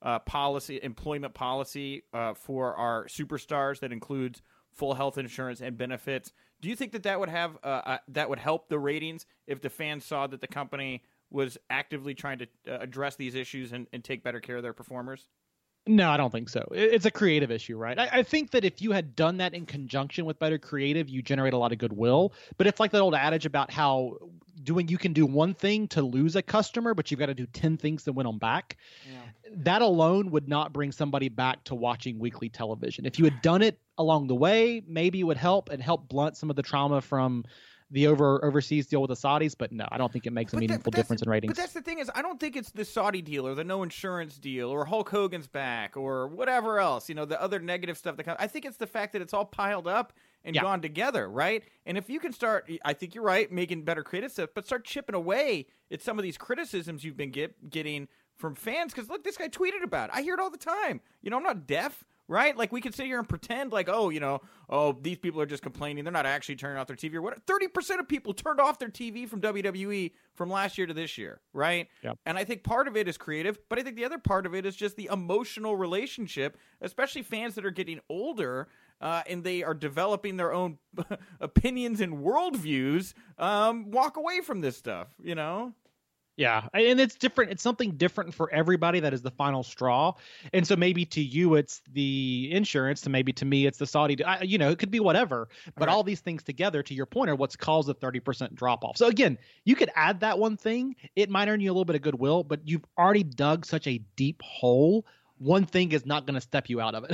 uh, policy, employment policy uh, for our superstars that includes full health insurance and benefits. Do you think that that would have uh, uh, that would help the ratings if the fans saw that the company was actively trying to uh, address these issues and, and take better care of their performers? No, I don't think so. It's a creative issue, right? I, I think that if you had done that in conjunction with better creative, you generate a lot of goodwill. But it's like that old adage about how doing you can do one thing to lose a customer, but you've got to do ten things to win them back. Yeah. That alone would not bring somebody back to watching weekly television. If you had done it along the way, maybe it would help and help blunt some of the trauma from the over overseas deal with the Saudis, but no, I don't think it makes a but meaningful that, difference in ratings. But that's the thing is, I don't think it's the Saudi deal or the no insurance deal or Hulk Hogan's back or whatever else, you know, the other negative stuff that comes. I think it's the fact that it's all piled up and yeah. gone together, right? And if you can start, I think you're right, making better creative stuff, but start chipping away at some of these criticisms you've been get, getting from fans, because look, this guy tweeted about it. I hear it all the time. You know, I'm not deaf. Right? Like, we could sit here and pretend like, oh, you know, oh, these people are just complaining. They're not actually turning off their T V or what. thirty percent of people turned off their T V from W W E from last year to this year, right? Yep. And I think part of it is creative, but I think the other part of it is just the emotional relationship, especially fans that are getting older uh, and they are developing their own opinions and worldviews, um, walk away from this stuff, you know? Yeah, and it's different. It's something different for everybody. That is the final straw. And so maybe to you, it's the insurance. To maybe to me, it's the Saudi. I, you know, it could be whatever. But all, right. all these things together, to your point, are what's caused a thirty percent drop off. So again, you could add that one thing. It might earn you a little bit of goodwill, but you've already dug such a deep hole. One thing is not going to step you out of it.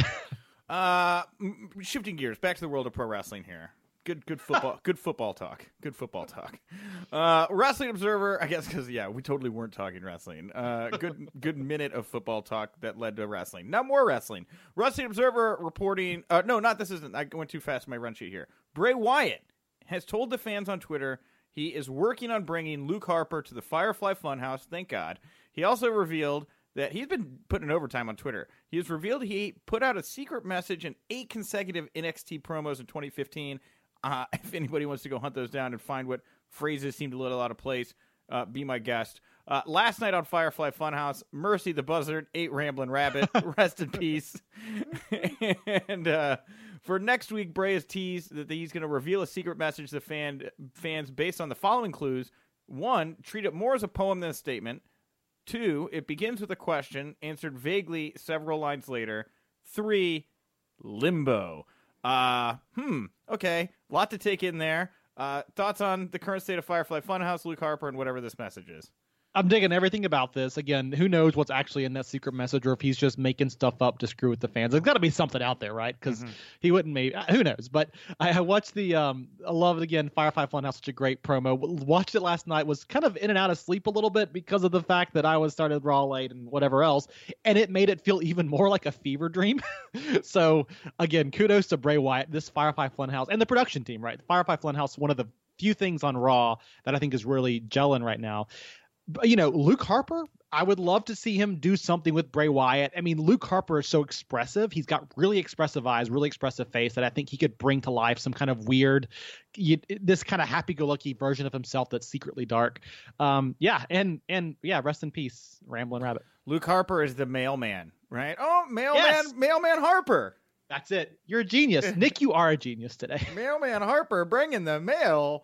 uh, shifting gears, back to the world of pro wrestling here. Good, good football. Good football talk. Good football talk. Uh, Wrestling Observer, I guess, because yeah, we totally weren't talking wrestling. Uh, good, good minute of football talk that led to wrestling. Now more wrestling. Wrestling Observer reporting. Uh, no, not this isn't. I went too fast in my run sheet here. Bray Wyatt has told the fans on Twitter he is working on bringing Luke Harper to the Firefly Funhouse. Thank God. He also revealed that he's been putting in overtime on Twitter. He has revealed he put out a secret message in eight consecutive N X T promos in twenty fifteen. Uh, if anybody wants to go hunt those down and find what phrases seem to little out of place, uh, be my guest. Uh, last night on Firefly Funhouse, Mercy the Buzzard ate Ramblin' Rabbit. Rest in peace. And uh, for next week, Bray has teased that he's going to reveal a secret message to fan, fans based on the following clues. One, treat it more as a poem than a statement. Two, it begins with a question, answered vaguely several lines later. Three, limbo. Uh, hmm, okay. A lot to take in there. Uh, thoughts on the current state of Firefly Funhouse, Luke Harper, and whatever this message is? I'm digging everything about this. Again, who knows what's actually in that secret message, or if he's just making stuff up to screw with the fans. There's got to be something out there, right? Because mm-hmm. he wouldn't maybe. Who knows? But I, I watched the. Um, I love it again. Firefly Funhouse, such a great promo. Watched it last night. Was kind of in and out of sleep a little bit because of the fact that I was started Raw late and whatever else, and it made it feel even more like a fever dream. So again, kudos to Bray Wyatt, this Firefly Funhouse, and the production team. Right, Firefly Funhouse, one of the few things on Raw that I think is really gelling right now. You know, Luke Harper, I would love to see him do something with Bray Wyatt. I mean, Luke Harper is so expressive. He's got really expressive eyes, really expressive face that I think he could bring to life some kind of weird, you, this kind of happy-go-lucky version of himself that's secretly dark. Um, yeah, and and yeah, rest in peace, Ramblin' Rabbit. Luke Harper is the mailman, right? Oh, mailman, yes. Mailman Harper. That's it. You're a genius. Nick, you are a genius today. Mailman Harper bringing the mail.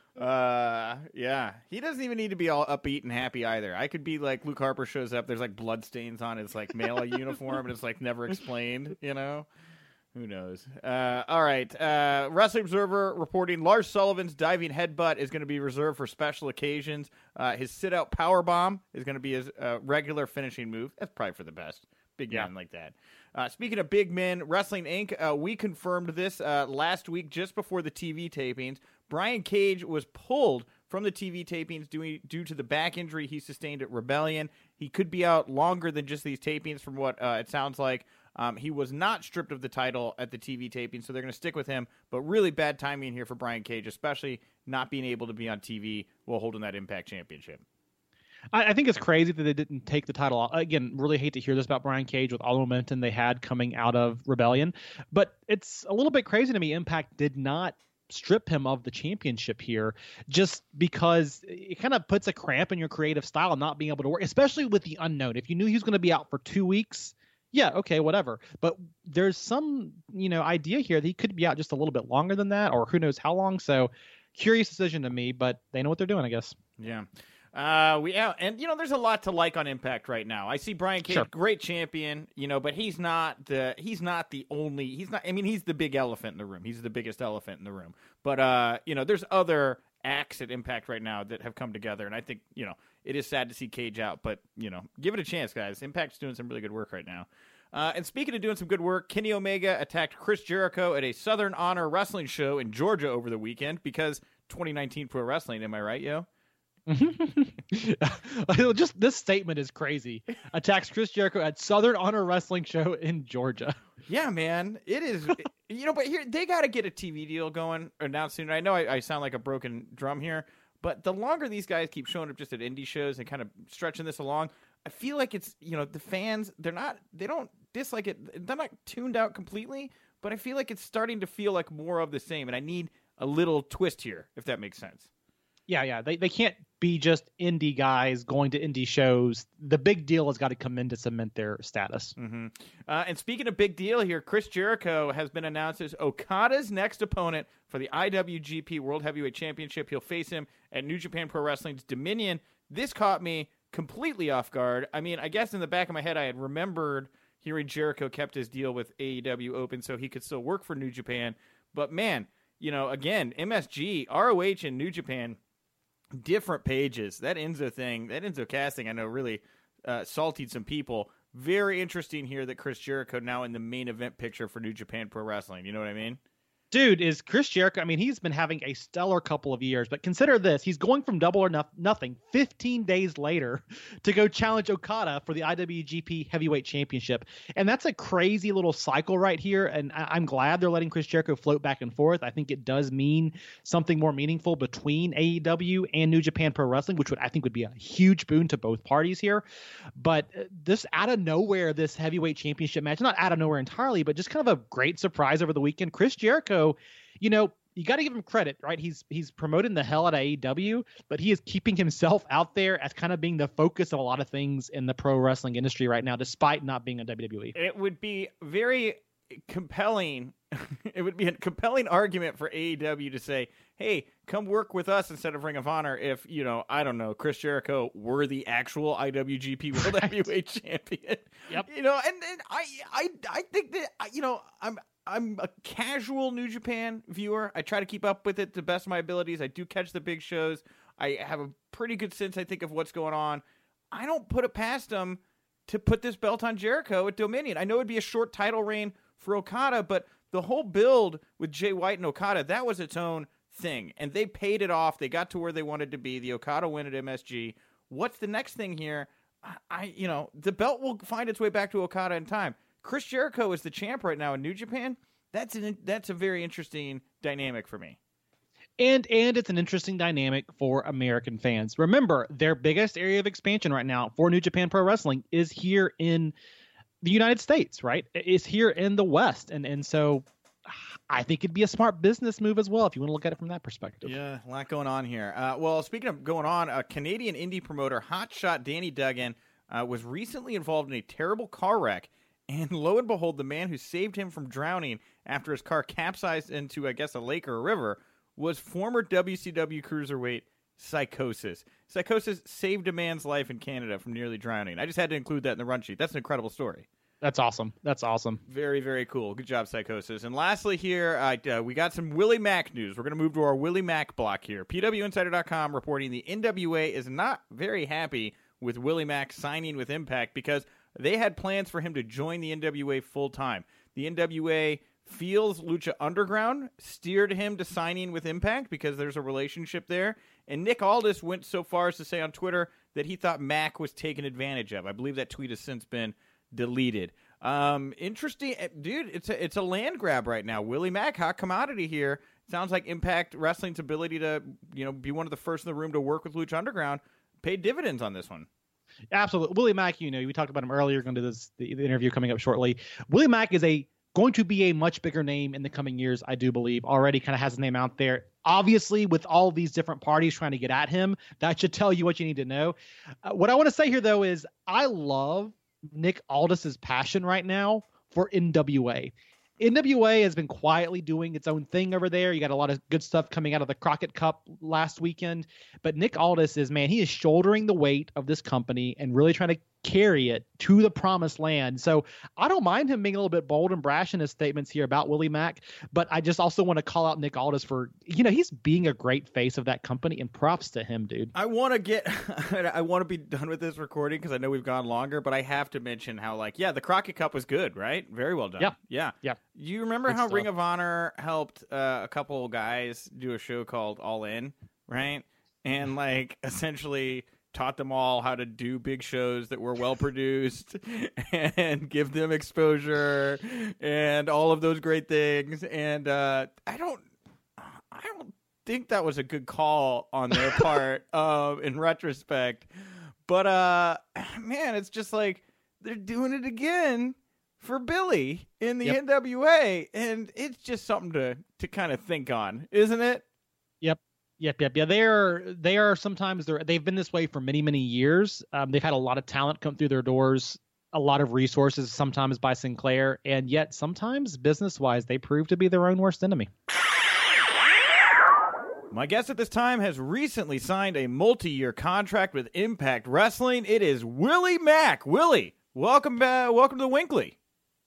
Uh, yeah. He doesn't even need to be all upbeat and happy either. I could be like, Luke Harper shows up, there's like blood stains on his like mail uniform, and it's like never explained, you know? Who knows? Uh, all right. Uh, Wrestling Observer reporting Lars Sullivan's diving headbutt is going to be reserved for special occasions. Uh, his sit-out powerbomb is going to be his uh, regular finishing move. That's probably for the best. Big man yeah. like that. Uh, speaking of big men, Wrestling Incorporated, uh, we confirmed this uh, last week just before the T V tapings. Brian Cage was pulled from the T V tapings due, due to the back injury he sustained at Rebellion. He could be out longer than just these tapings from what uh, it sounds like. Um, he was not stripped of the title at the T V taping, so they're going to stick with him. But really bad timing here for Brian Cage, especially not being able to be on T V while holding that Impact Championship. I think it's crazy that they didn't take the title off. Again, really hate to hear this about Brian Cage with all the momentum they had coming out of Rebellion. But it's a little bit crazy to me. Impact did not strip him of the championship here, just because it kind of puts a cramp in your creative style, not being able to work, especially with the unknown. If you knew he was going to be out for two weeks, yeah, okay, whatever. But there's some, you know, idea here that he could be out just a little bit longer than that, or who knows how long. So curious decision to me, but they know what they're doing, I guess. Yeah. Uh, we yeah, and you know, there's a lot to like on Impact right now. I see Brian Cage, Sure. great champion, you know, but he's not the he's not the only he's not. I mean, he's the big elephant in the room. He's the biggest elephant in the room. But uh, you know, there's other acts at Impact right now that have come together, and I think you know it is sad to see Cage out, but you know, give it a chance, guys. Impact's doing some really good work right now. Uh, and speaking of doing some good work, Kenny Omega attacked Chris Jericho at a Southern Honor Wrestling show in Georgia over the weekend because twenty nineteen Pro Wrestling. Am I right, yo? Just this statement is crazy. Attacks Chris Jericho at Southern Honor Wrestling show in Georgia. Yeah, man, it is. You know, but here they got to get a T V deal going announced soon. I know I, I sound like a broken drum here, but the longer these guys keep showing up just at indie shows and kind of stretching this along, I feel like it's, you know, the fans, they're not, they don't dislike it. They're not tuned out completely, but I feel like it's starting to feel like more of the same. And I need a little twist here, if that makes sense. Yeah, yeah. They they can't be just indie guys going to indie shows. The big deal has got to come in to cement their status. Mm-hmm. Uh, and speaking of big deal here, Chris Jericho has been announced as Okada's next opponent for the I W G P World Heavyweight Championship. He'll face him at New Japan Pro Wrestling's Dominion. This caught me completely off guard. I mean, I guess in the back of my head, I had remembered hearing Jericho kept his deal with A E W open so he could still work for New Japan. But man, you know, again, M S G, R O H, and New Japan, different pages. That Enzo thing, that Enzo casting, I know really uh, saltied some people. Very interesting here that Chris Jericho now in the main event picture for New Japan Pro Wrestling. You know what I mean? Dude, is Chris Jericho, I mean, he's been having a stellar couple of years, but consider this. He's going from Double or no- Nothing fifteen days later to go challenge Okada for the I W G P Heavyweight Championship. And that's a crazy little cycle right here, and I- I'm glad they're letting Chris Jericho float back and forth. I think it does mean something more meaningful between A E W and New Japan Pro Wrestling, which would I think would be a huge boon to both parties here. But uh, this out of nowhere, this heavyweight championship match, not out of nowhere entirely, but just kind of a great surprise over the weekend. Chris Jericho, you know, you got to give him credit, right? He's he's promoting the hell out of A E W, but he is keeping himself out there as kind of being the focus of a lot of things in the pro wrestling industry right now, despite not being a W W E. It would be very compelling. It would be a compelling argument for A E W to say, hey, come work with us instead of Ring of Honor if, you know, I don't know, Chris Jericho were the actual I W G P World right. Heavyweight Champion. Yep. You know, and, and I, I, I think that, you know, I'm, I'm a casual New Japan viewer. I try to keep up with it to the best of my abilities. I do catch the big shows. I have a pretty good sense, I think, of what's going on. I don't put it past them to put this belt on Jericho at Dominion. I know it'd be a short title reign for Okada, but the whole build with Jay White and Okada, that was its own thing. And they paid it off. They got to where they wanted to be. The Okada win at M S G. What's the next thing here? I, I you know, the belt will find its way back to Okada in time. Chris Jericho is the champ right now in New Japan. That's an, that's a very interesting dynamic for me. And and it's an interesting dynamic for American fans. Remember, their biggest area of expansion right now for New Japan Pro Wrestling is here in the United States, right? It's here in the West. And, and so I think it'd be a smart business move as well if you want to look at it from that perspective. Yeah, a lot going on here. Uh, well, speaking of going on, a Canadian indie promoter, hotshot Danny Duggan, uh, was recently involved in a terrible car wreck. And lo and behold, the man who saved him from drowning after his car capsized into, I guess, a lake or a river was former W C W cruiserweight Psychosis. Psychosis saved a man's life in Canada from nearly drowning. I just had to include that in the run sheet. That's an incredible story. That's awesome. That's awesome. Very, very cool. Good job, Psychosis. And lastly here, uh, uh, we got some Willie Mack news. We're going to move to our Willie Mack block here. P W Insider dot com reporting the N W A is not very happy with Willie Mack signing with Impact because they had plans for him to join the N W A full-time. The N W A feels Lucha Underground steered him to signing with Impact because there's a relationship there. And Nick Aldis went so far as to say on Twitter that he thought Mack was taken advantage of. I believe that tweet has since been deleted. Um, interesting. Dude, it's a, it's a land grab right now. Willie Mack, hot commodity here. Sounds like Impact Wrestling's ability to, you know, be one of the first in the room to work with Lucha Underground paid dividends on this one. Absolutely. Willie Mack, you know, we talked about him earlier, going to this the, the interview coming up shortly. Willie Mack is a going to be a much bigger name in the coming years, I do believe. Already kind of has his name out there. Obviously, with all these different parties trying to get at him, that should tell you what you need to know. Uh, what I want to say here, though, is I love Nick Aldis's passion right now for N W A. N W A has been quietly doing its own thing over there. You got a lot of good stuff coming out of the Crockett Cup last weekend. But Nick Aldis is, man, he is shouldering the weight of this company and really trying to carry it to the promised land. So I don't mind him being a little bit bold and brash in his statements here about Willie Mack, but I just also want to call out Nick Aldis for, you know, he's being a great face of that company, and props to him, dude. I want to get, I want to be done with this recording because I know we've gone longer, but I have to mention how, like, yeah, the Crockett Cup was good, right? Very well done. Yeah. Yeah. Yeah. You remember Good how stuff. Ring of Honor helped uh, a couple guys do a show called All In, right? And, like, essentially taught them all how to do big shows that were well produced and give them exposure and all of those great things. And uh, I don't, I don't think that was a good call on their part, uh, in retrospect. But uh, man, it's just like they're doing it again for Billy in the Yep. N W A, and it's just something to to kind of think on, isn't it? Yep. Yep, yep, yeah. They are. They are sometimes. They're. They've been this way for many, many years. Um, they've had a lot of talent come through their doors, a lot of resources, sometimes by Sinclair, and yet sometimes business-wise, they prove to be their own worst enemy. My guest at this time has recently signed a multi-year contract with Impact Wrestling. It is Willie Mack. Willie, welcome, uh, welcome to Winkley.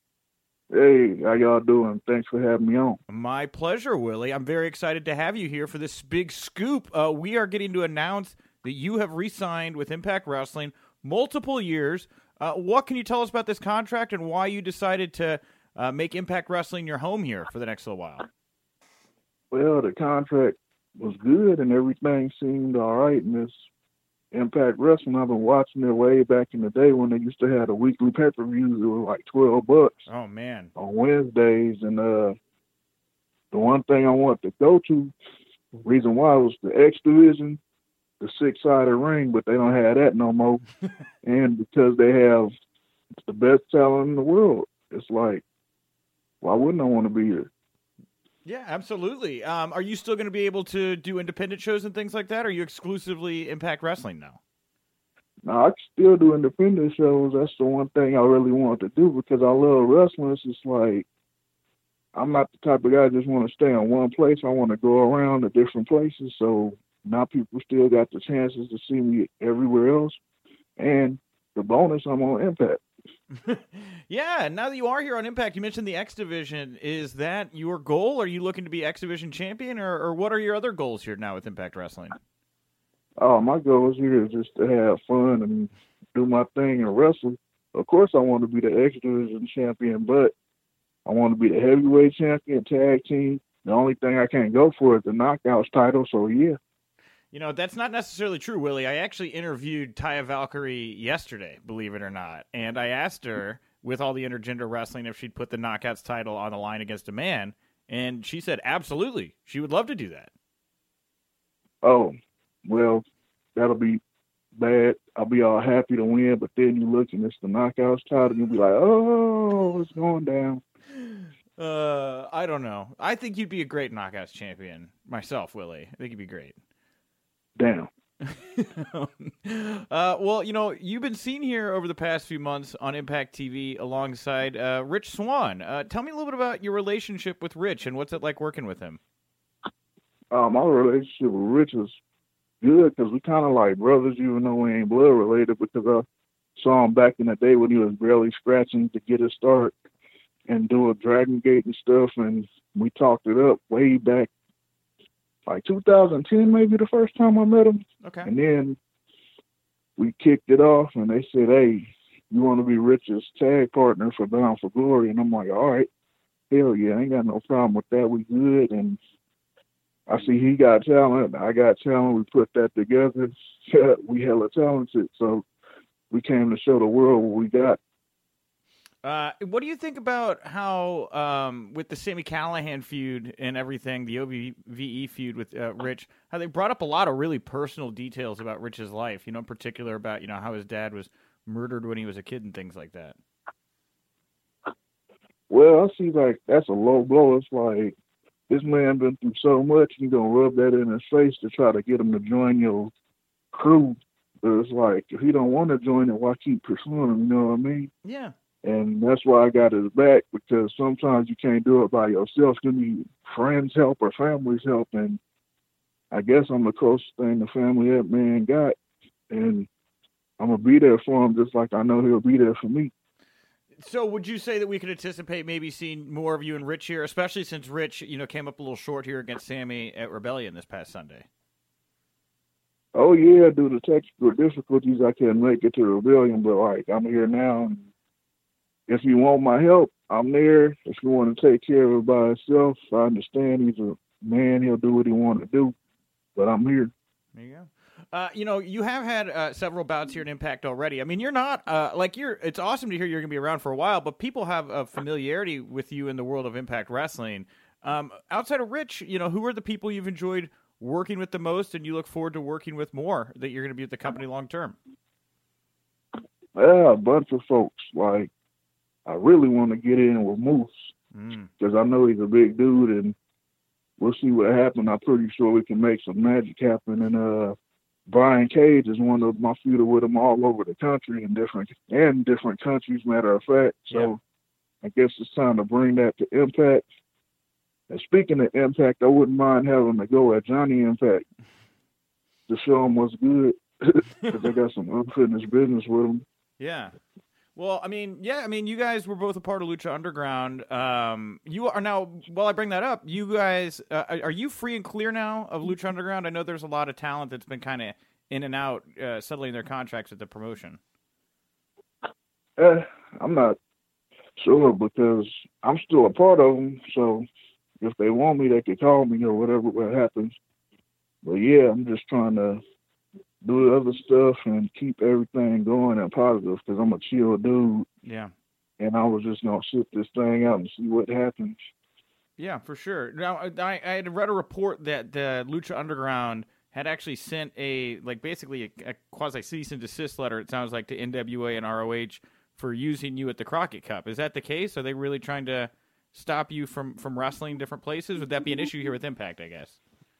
Hey, how y'all doing? Thanks for having me on. My pleasure, Willie. I'm very excited to have you here for this big scoop. Uh, we are getting to announce that you have re-signed with Impact Wrestling multiple years. Uh, what can you tell us about this contract and why you decided to uh, make Impact Wrestling your home here for the next little while? Well, the contract was good and everything seemed all right in this Impact Wrestling. I've been watching it way back in the day when they used to have the weekly pay-per-views. It was like twelve bucks Oh, man. on Wednesdays. And uh, the one thing I wanted to go to, reason why, was the X Division, the six-sided ring, but they don't have that no more. And because they have the best talent in the world, it's like, why wouldn't I want to be here? Yeah, absolutely. Um, are you still going to be able to do independent shows and things like that, or are you exclusively Impact Wrestling now? Now, I can still do independent shows. That's the one thing I really want to do because I love wrestling. It's just like, I'm not the type of guy that just want to stay in one place. I want to go around to different places. So now people still got the chances to see me everywhere else. And the bonus, I'm on Impact. Yeah, now that you are here on Impact, you mentioned the X Division. Is that your goal? Are you looking to be X Division champion, or, or what are your other goals here now with Impact Wrestling? Oh, my goal here is just to have fun and do my thing and wrestle. Of course, I want to be the X Division champion, but I want to be the heavyweight champion, tag team. The only thing I can't go for is the Knockouts title, so yeah. You know, that's not necessarily true, Willie. I actually interviewed Taya Valkyrie yesterday, believe it or not, and I asked her, with all the intergender wrestling, if she'd put the Knockouts title on the line against a man, and she said absolutely. She would love to do that. Oh, well, that'll be bad. I'll be all happy to win, but then you look and it's the Knockouts title, and you'll be like, oh, it's going down. Uh, I don't know. I think you'd be a great Knockouts champion myself, Willie. I think you'd be great. Damn. uh, well, you know, you've been seen here over the past few months on Impact T V alongside uh, Rich Swann. Uh, tell me a little bit about your relationship with Rich and what's it like working with him? Uh, my relationship with Rich is good because we kind of like brothers, even though we ain't blood related, because I saw him back in the day when he was barely scratching to get his start and doing Dragon Gate and stuff, and we talked it up way back, like two thousand ten maybe the first time I met him. Okay. And then we kicked it off, and they said, hey, you want to be Rich's tag partner for Bound for Glory? And I'm like, all right, hell yeah, I ain't got no problem with that. We good. And I see he got talent, I got talent. We put that together. We hella talented. So we came to show the world what we got. Uh, what do you think about how, um, with the Sami Callihan feud and everything, the O V E feud with uh, Rich, how they brought up a lot of really personal details about Rich's life, you know, in particular about, you know, how his dad was murdered when he was a kid and things like that? Well, I see like that's a low blow. It's like this man been through so much, you gonna rub that in his face to try to get him to join your crew. But it's like if he don't want to join it, why keep pursuing him? You know what I mean? Yeah. And that's why I got his back, because sometimes you can't do it by yourself. You need friends' help or family's help. And I guess I'm the closest thing the family that man got. And I'm going to be there for him just like I know he'll be there for me. So would you say that we could anticipate maybe seeing more of you and Rich here, especially since Rich, you know, came up a little short here against Sammy at Rebellion this past Sunday? Oh, yeah, due to technical difficulties, I couldn't make it to Rebellion, but, like, I'm here now. And if you want my help, I'm there. If you want to take care of it by himself, I understand he's a man. He'll do what he want to do, but I'm here. There you go. Uh, you know, you have had uh, several bouts here at Impact already. I mean, you're not uh, like you're. It's awesome to hear you're going to be around for a while, but people have a familiarity with you in the world of Impact Wrestling. Um, outside of Rich, you know, who are the people you've enjoyed working with the most, and you look forward to working with more that you're going to be with the company long term? Yeah, a bunch of folks. Like, I really want to get in with Moose because mm. I know he's a big dude, and we'll see what happens. I'm pretty sure we can make some magic happen. And uh, Brian Cage is one of my feuded with him all over the country in different and different countries, matter of fact. So yeah. I guess it's time to bring that to Impact. And speaking of Impact, I wouldn't mind having to go at Johnny Impact to show him what's good because I got some unfinished business with him. Yeah. Well, I mean, yeah, I mean, you guys were both a part of Lucha Underground. Um, you are now, while I bring that up, you guys, uh, are you free and clear now of Lucha Underground? I know there's a lot of talent that's been kind of in and out, uh, settling their contracts with the promotion. Uh, I'm not sure because I'm still a part of them. So if they want me, they could call me or whatever what happens. But yeah, I'm just trying to do other stuff and keep everything going and positive because I'm a chill dude. Yeah. And I was just going to sit this thing out and see what happens. Yeah, for sure. Now, I, I had read a report that the Lucha Underground had actually sent a, like, basically a, a quasi-cease and desist letter, it sounds like, to N W A and R O H for using you at the Crockett Cup. Is that the case? Are they really trying to stop you from, from wrestling different places? Would that be an issue here with Impact, I guess?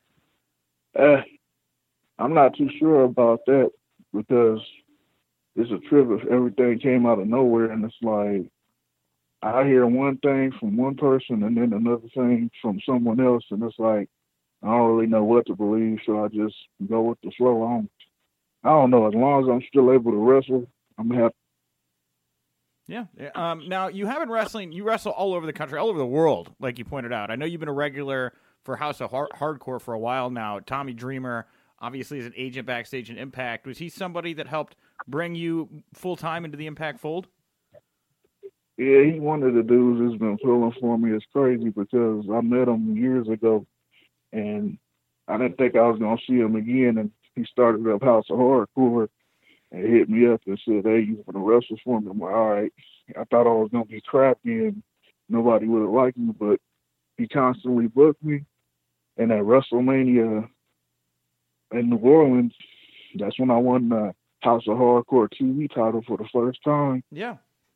Uh, I'm not too sure about that because it's a trip if everything came out of nowhere and it's like I hear one thing from one person and then another thing from someone else and it's like I don't really know what to believe, so I just go with the flow. I don't, I don't know. As long as I'm still able to wrestle, I'm happy. Yeah. Um, now, you have been wrestling, you wrestle all over the country, all over the world, like you pointed out. I know you've been a regular for House of Hard- Hardcore for a while now. Tommy Dreamer obviously is an agent backstage in Impact. Was he somebody that helped bring you full-time into the Impact fold? Yeah, he's one of the dudes who's been pulling for me. It's crazy because I met him years ago, and I didn't think I was going to see him again, and he started up House of Hardcore and hit me up and said, hey, you want to wrestle for me? I'm like, all right. I thought I was going to be crappy and nobody would have liked me, but he constantly booked me. And at WrestleMania in New Orleans, that's when I won the House of Hardcore T V title for the first time. Yeah.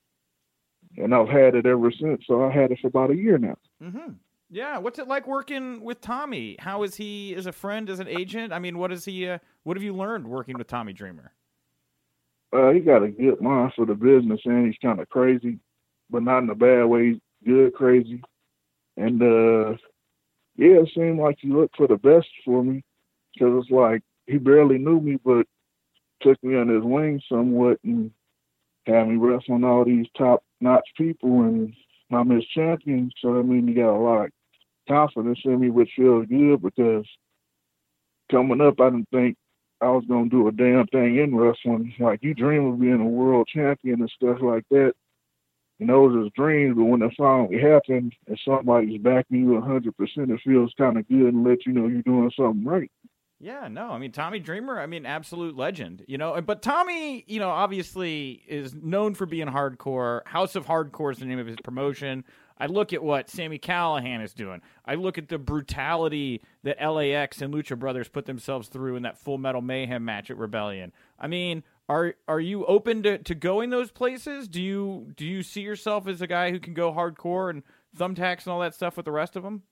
And I've had it ever since, so I had it for about a year now. Mm-hmm. Yeah. What's it like working with Tommy? How is he as a friend, as an agent? I mean, what is he? Uh, what have you learned working with Tommy Dreamer? Uh, he got a good mind for the business, and he's kind of crazy, but not in a bad way. He's good crazy. And, uh, yeah, it seemed like he looked for the best for me. Because it's like he barely knew me, but took me under his wing somewhat and had me wrestling all these top-notch people, and I'm his champion. So, I mean, he got a lot of confidence in me, which feels good because coming up, I didn't think I was going to do a damn thing in wrestling. Like, you dream of being a world champion and stuff like that. And those are dreams, but when it finally happens and somebody's backing you one hundred percent, it feels kind of good and let you know you're doing something right. Yeah, no, I mean, Tommy Dreamer, I mean, absolute legend, you know, but Tommy, you know, obviously is known for being hardcore. House of Hardcore is the name of his promotion. I look at what Sami Callihan is doing. I look at the brutality that L A X and Lucha Brothers put themselves through in that Full Metal Mayhem match at Rebellion. I mean, Are are you open to, to going those places? Do you do you see yourself as a guy who can go hardcore and thumbtacks and all that stuff with the rest of them?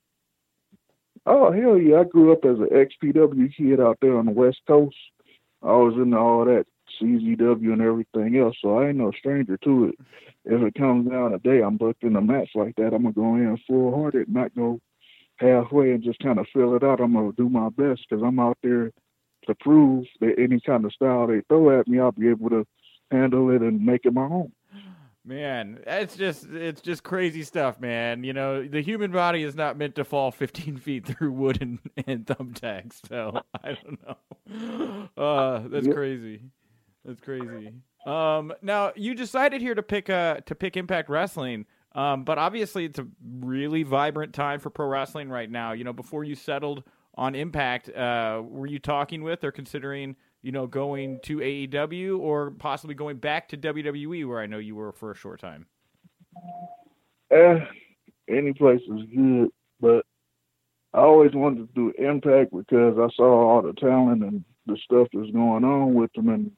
Oh, hell yeah. I grew up as an X P W kid out there on the West Coast. I was into all that C Z W and everything else, so I ain't no stranger to it. If it comes down a day I'm booked in a match like that, I'm going to go in full-hearted, not go halfway and just kind of fill it out. I'm going to do my best because I'm out there to prove that any kind of style they throw at me, I'll be able to handle it and make it my own. Man, it's just it's just crazy stuff, man. You know, the human body is not meant to fall fifteen feet through wood and, and thumbtacks. So I don't know. Uh, that's yep. crazy. That's crazy. Um, now you decided here to pick uh to pick Impact Wrestling. Um, but obviously it's a really vibrant time for pro wrestling right now. You know, before you settled on Impact, uh, were you talking with or considering, you know, going to A E W or possibly going back to W W E, where I know you were for a short time? Eh, any place is good, but I always wanted to do Impact because I saw all the talent and the stuff that's going on with them, and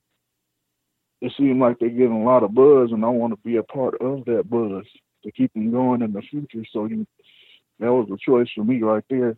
it seemed like they're getting a lot of buzz, and I want to be a part of that buzz to keep them going in the future. So you, that was the choice for me right there.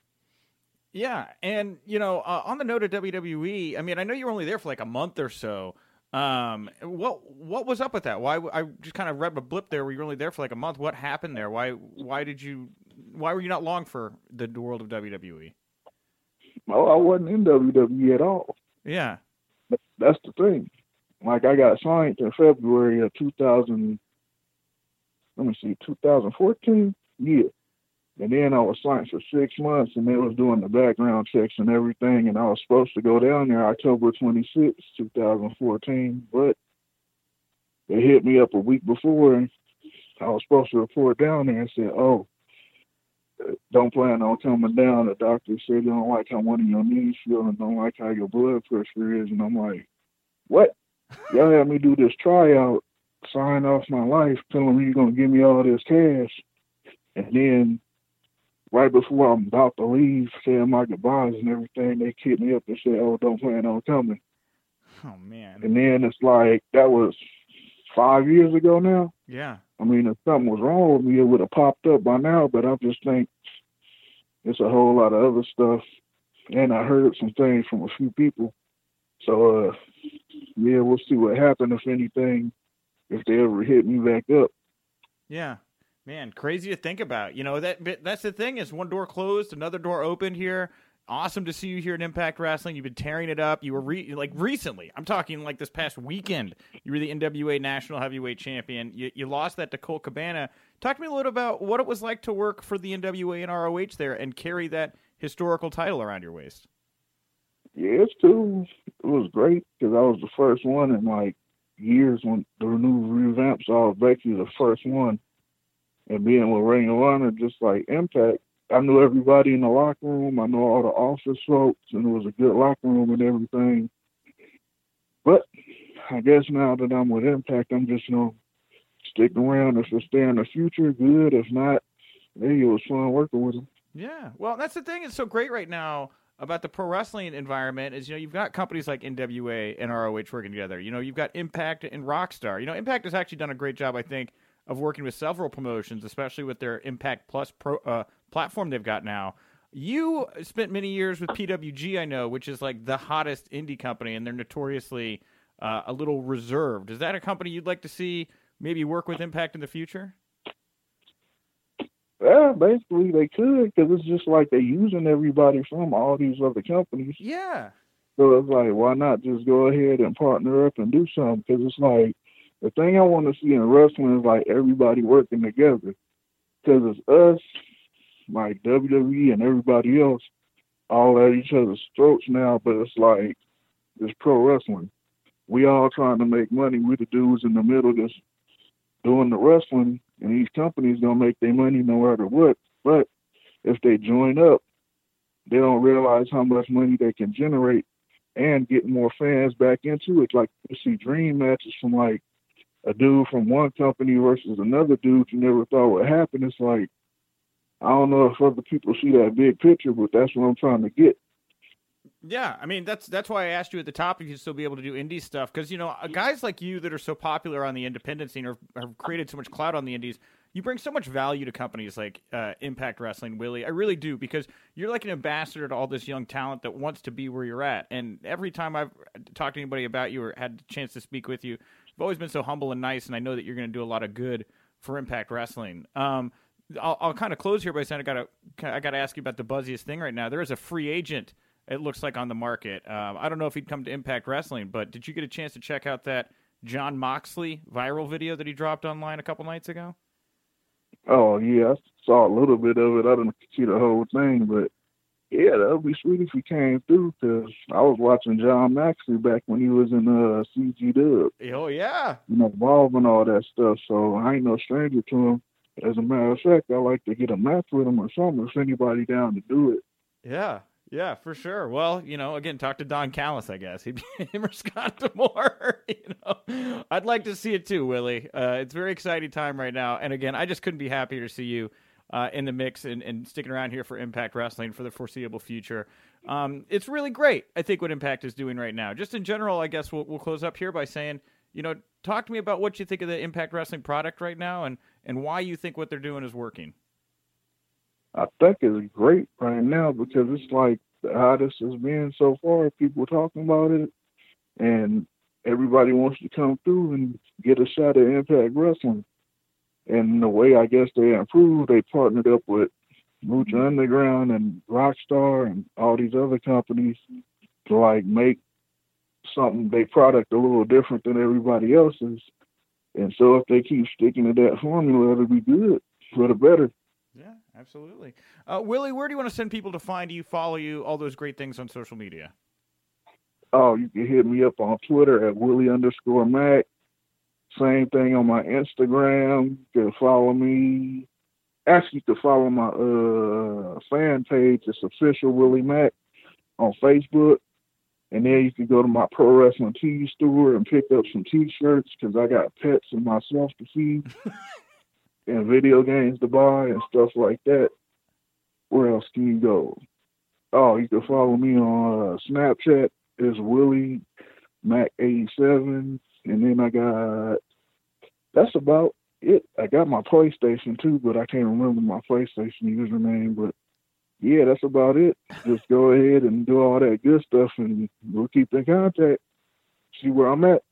Yeah, and, you know, uh, on the note of W W E, I mean, I know you were only there for like a month or so. Um, what what was up with that? Why I just kind of read a blip there where you were only there for like a month. What happened there? Why why did you why were you not long for the world of W W E? Well, I wasn't in W W E at all. Yeah, that's the thing. Like I got signed in February of two thousand. Let me see, two thousand fourteen. Yeah. And then I was signed for six months, and they was doing the background checks and everything, and I was supposed to go down there October twenty-sixth, two thousand fourteen, but they hit me up a week before, and I was supposed to report down there and said, oh, don't plan on coming down. The doctor said you don't like how one of your knees feel and don't like how your blood pressure is, and I'm like, what? Y'all had me do this tryout, sign off my life, telling me you're going to give me all this cash, and then right before I'm about to leave, saying my goodbyes and everything, they hit me up and said, oh, don't plan on coming. Oh, man. And then it's like, that was five years ago now. Yeah. I mean, if something was wrong with me, it would have popped up by now, but I just think it's a whole lot of other stuff. And I heard some things from a few people. So, uh, yeah, we'll see what happens, if anything, if they ever hit me back up. Yeah. Man, crazy to think about. You know, that that's the thing is one door closed, another door opened here. Awesome to see you here at Impact Wrestling. You've been tearing it up. You were re- like recently. I'm talking like this past weekend. You were the N W A National Heavyweight Champion. You, you lost that to Colt Cabana. Talk to me a little about what it was like to work for the N W A and R O H there and carry that historical title around your waist. Yeah, it's too. It was great because I was the first one in like years when the new revamp saw Becky the first one. And being with Ring of Honor, just like Impact, I knew everybody in the locker room. I know all the office folks, and it was a good locker room and everything. But I guess now that I'm with Impact, I'm just going to stick around. If it's there in the future, good. If not, hey, it was fun working with them. Yeah. Well, that's the thing that's so great right now about the pro wrestling environment is, you know, you've got companies like N W A and R O H working together. You know, you've got Impact and Rockstar. You know, Impact has actually done a great job, I think, of working with several promotions, especially with their Impact Plus pro, uh, platform they've got now. You spent many years with P W G, I know, which is like the hottest indie company, and they're notoriously uh, a little reserved. Is that a company you'd like to see maybe work with Impact in the future? Yeah, basically they could, because it's just like they're using everybody from all these other companies. Yeah. So it's like, why not just go ahead and partner up and do something? Because it's like, the thing I want to see in wrestling is like everybody working together. Because it's us, like W W E and everybody else, all at each other's throats now, but it's like, it's pro wrestling. We all trying to make money. We the dudes in the middle just doing the wrestling, and these companies don't make their money no matter what. But if they join up, they don't realize how much money they can generate and get more fans back into it. Like you see dream matches from like a dude from one company versus another dude you never thought would happen. It's like, I don't know if other people see that big picture, but that's what I'm trying to get. Yeah, I mean, that's that's why I asked you at the top if you'd still be able to do indie stuff, because, you know, guys like you that are so popular on the independent scene or have created so much clout on the indies, you bring so much value to companies like uh, Impact Wrestling, Willie. I really do, because you're like an ambassador to all this young talent that wants to be where you're at. And every time I've talked to anybody about you or had a chance to speak with you, you've always been so humble and nice, and I know that you're going to do a lot of good for Impact Wrestling. Um, I'll, I'll kind of close here by saying I got to I got to ask you about the buzziest thing right now. There is a free agent, it looks like, on the market. Um, I don't know if he'd come to Impact Wrestling, but did you get a chance to check out that John Moxley viral video that he dropped online a couple nights ago? Oh, yeah, I saw a little bit of it. I didn't see the whole thing, but yeah, that would be sweet if he came through, because I was watching John Moxley back when he was in uh, C G Dub. Oh, yeah. You know, Evolve and all that stuff, so I ain't no stranger to him. As a matter of fact, I like to get a match with him or something if anybody down to do it. Yeah. Yeah, for sure. Well, you know, again, talk to Don Callis, I guess. He'd be him or Scott D'Amore. You know, I'd like to see it too, Willie. Uh, it's a very exciting time right now. And again, I just couldn't be happier to see you uh, in the mix and, and sticking around here for Impact Wrestling for the foreseeable future. Um, it's really great, I think, what Impact is doing right now. Just in general, I guess we'll, we'll close up here by saying, you know, talk to me about what you think of the Impact Wrestling product right now and, and why you think what they're doing is working. I think it's great right now because it's like the hottest it's been so far. People talking about it, and everybody wants to come through and get a shot at Impact Wrestling. And the way I guess they improved, they partnered up with Lucha Underground and Rockstar and all these other companies to like make something, their product a little different than everybody else's. And so if they keep sticking to that formula, it'll be good for the better. Yeah, absolutely. Uh, Willie, where do you want to send people to find you, follow you, all those great things on social media? Oh, you can hit me up on Twitter at Willie underscore Mac. Same thing on my Instagram. You can follow me. Actually, you can follow my uh, fan page. It's official Willie Mac on Facebook. And then you can go to my Pro Wrestling Tees store and pick up some T-shirts because I got pets and myself to feed. And video games to buy and stuff like that. Where else can you go? Oh, you can follow me on uh, Snapchat. It's Willie Mac eighty-seven. And then I got, that's about it. I got my PlayStation too, but I can't remember my PlayStation username. But yeah, that's about it. Just go ahead and do all that good stuff and we'll keep in contact. See where I'm at.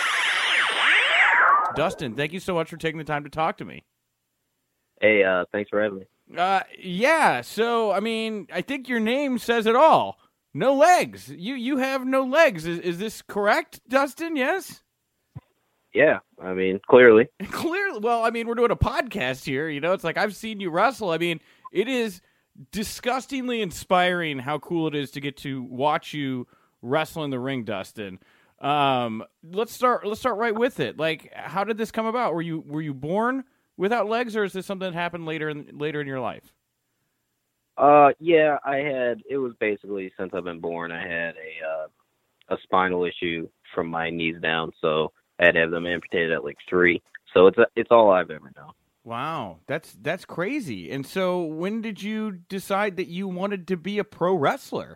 Dustin, thank you so much for taking the time to talk to me. Hey, uh, thanks for having me. Uh, yeah, so, I mean, I think your name says it all. No legs. You you have no legs. Is, is this correct, Dustin? Yes? Yeah, I mean, clearly. Clearly. Well, I mean, we're doing a podcast here. You know, it's like I've seen you wrestle. I mean, it is disgustingly inspiring how cool it is to get to watch you wrestle in the ring, Dustin. Um, let's start. Let's start right with it. Like, how did this come about? Were you were you born without legs, or is this something that happened later in later in your life? Uh, yeah, I had. It was basically since I've been born, I had a uh, a spinal issue from my knees down, so I had to have them amputated at like three. So it's a, it's all I've ever known. Wow, that's that's crazy. And so, when did you decide that you wanted to be a pro wrestler?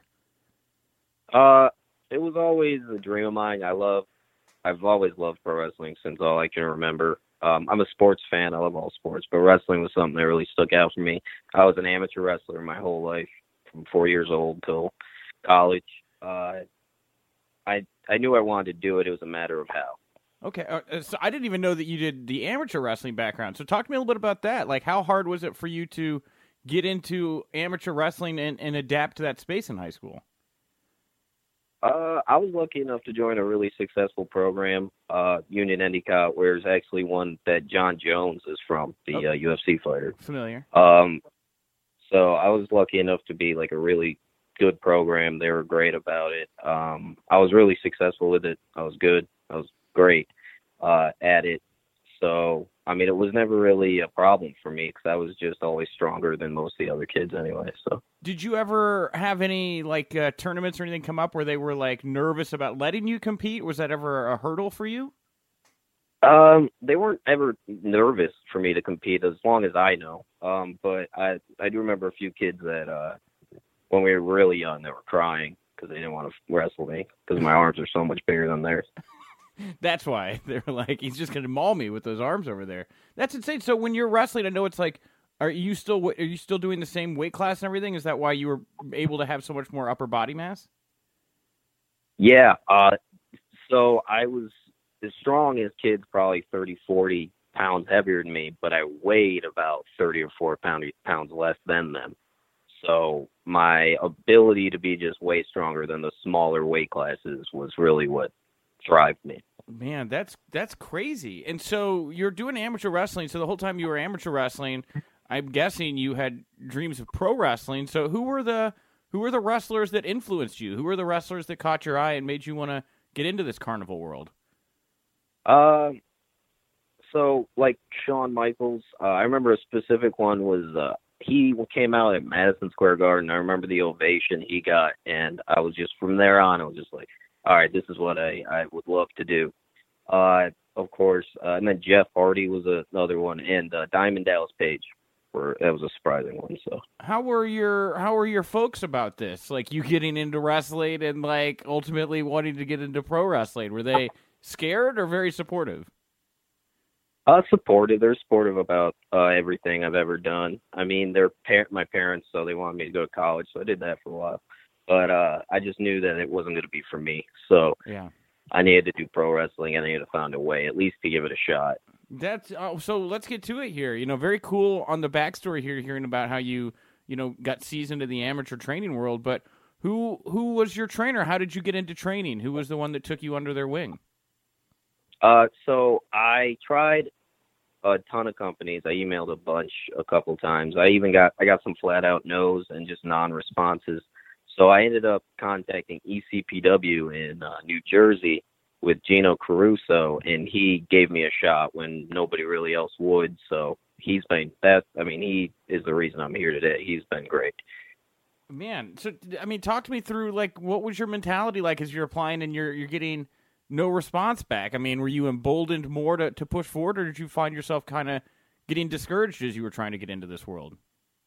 Uh, it was always a dream of mine. I love. I've always loved pro wrestling since all I can remember. Um, I'm a sports fan. I love all sports, but wrestling was something that really stuck out for me. I was an amateur wrestler my whole life, from four years old till college. Uh, I I knew I wanted to do it. It was a matter of how. Okay, uh, so I didn't even know that you did the amateur wrestling background. So talk to me a little bit about that. Like, how hard was it for you to get into amateur wrestling and, and adapt to that space in high school? Uh, I was lucky enough to join a really successful program, uh, Union Endicott, where it's actually one that John Jones is from, the okay. uh, U F C fighter. Familiar. Um, so I was lucky enough to be like a really good program. They were great about it. Um, I was really successful with it. I was good. I was great uh, at it. So, I mean, it was never really a problem for me because I was just always stronger than most of the other kids anyway. So, did you ever have any like uh, tournaments or anything come up where they were like nervous about letting you compete? Was that ever a hurdle for you? Um, they weren't ever nervous for me to compete, as long as I know. Um, but I I do remember a few kids that uh, when we were really young, that were crying because they didn't want to wrestle me because my arms are so much bigger than theirs. That's why they're like, he's just going to maul me with those arms over there. That's insane. So when you're wrestling, I know it's like, are you still are you still doing the same weight class and everything? Is that why you were able to have so much more upper body mass? Yeah. Uh, so I was as strong as kids, probably thirty, forty pounds heavier than me, but I weighed about thirty or forty pounds less than them. So my ability to be just way stronger than the smaller weight classes was really what thrived me. Man, that's that's crazy. And so you're doing amateur wrestling. So the whole time you were amateur wrestling, I'm guessing you had dreams of pro wrestling. So who were the who were the wrestlers that influenced you? Who were the wrestlers that caught your eye and made you want to get into this carnival world? Uh, so like Shawn Michaels, uh, I remember a specific one was uh, he came out at Madison Square Garden. I remember the ovation he got, and I was just from there on, I was just like, all right, this is what I, I would love to do. Uh, of course, uh, and then Jeff Hardy was another one, and uh, Diamond Dallas Page. Were, that was a surprising one. So, how were your how were your folks about this? Like you getting into wrestling and like ultimately wanting to get into pro wrestling? Were they scared or very supportive? Uh, supportive. They're supportive about uh, everything I've ever done. I mean, they're par- my parents, so they wanted me to go to college, so I did that for a while. But uh, I just knew that it wasn't going to be for me. So yeah. I needed to do pro wrestling, and I needed to find a way, at least to give it a shot. That's oh, so. Let's get to it here. You know, very cool on the backstory here, hearing about how you, you know, got seasoned in the amateur training world. But who who was your trainer? How did you get into training? Who was the one that took you under their wing? Uh, so I tried a ton of companies. I emailed a bunch a couple times. I even got I got some flat out no's and just non-responses. So I ended up contacting E C P W in uh, New Jersey with Gino Caruso, and he gave me a shot when nobody really else would. So he's been that. I mean, he is the reason I'm here today. He's been great. Man, so I mean, talk to me through like what was your mentality like as you're applying and you're you're getting no response back? I mean, were you emboldened more to, to push forward, or did you find yourself kind of getting discouraged as you were trying to get into this world?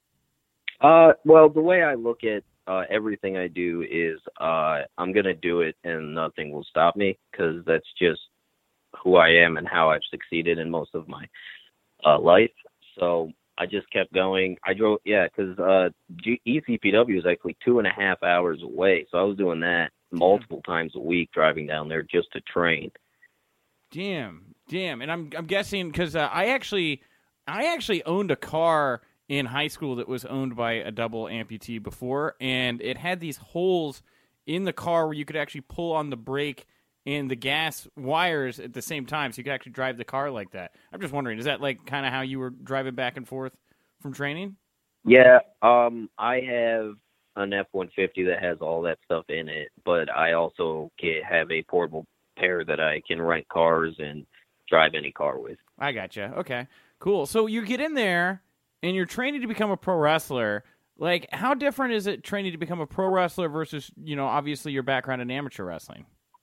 Uh, well, the way I look at uh, everything I do is uh, I'm going to do it and nothing will stop me, because that's just who I am and how I've succeeded in most of my uh, life. So I just kept going. I drove, yeah, because uh, G- E C P W is actually two and a half hours away. So I was doing that multiple times a week, driving down there just to train. Damn, damn. And I'm I'm guessing because uh, I actually I actually owned a car in high school that was owned by a double amputee before, and it had these holes in the car where you could actually pull on the brake and the gas wires at the same time, so you could actually drive the car like that. I'm just wondering, is that like kind of how you were driving back and forth from training? Yeah, um, I have an F one fifty that has all that stuff in it, but I also can have a portable pair that I can rent cars and drive any car with. I gotcha. Okay, cool. So you get in there, and you're training to become a pro wrestler. Like, how different is it training to become a pro wrestler versus, you know, obviously your background in amateur wrestling?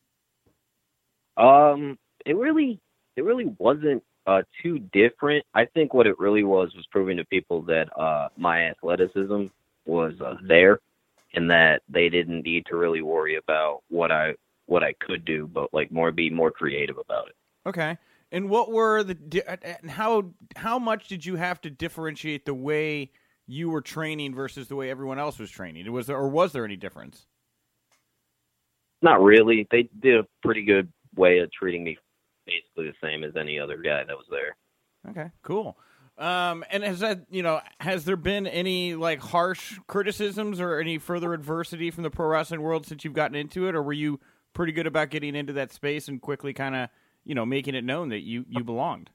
Um, it really, it really wasn't uh, too different. I think what it really was was proving to people that uh, my athleticism was uh, there, and that they didn't need to really worry about what I what I could do, but like more be more creative about it. Okay. And what were the how how much did you have to differentiate the way you were training versus the way everyone else was training? Was there or was there any difference? Not really. They did a pretty good way of treating me, basically the same as any other guy that was there. Okay, cool. Um, and has that you know has there been any like harsh criticisms or any further adversity from the pro wrestling world since you've gotten into it, or were you pretty good about getting into that space and quickly kind of you know, making it known that you, you belonged?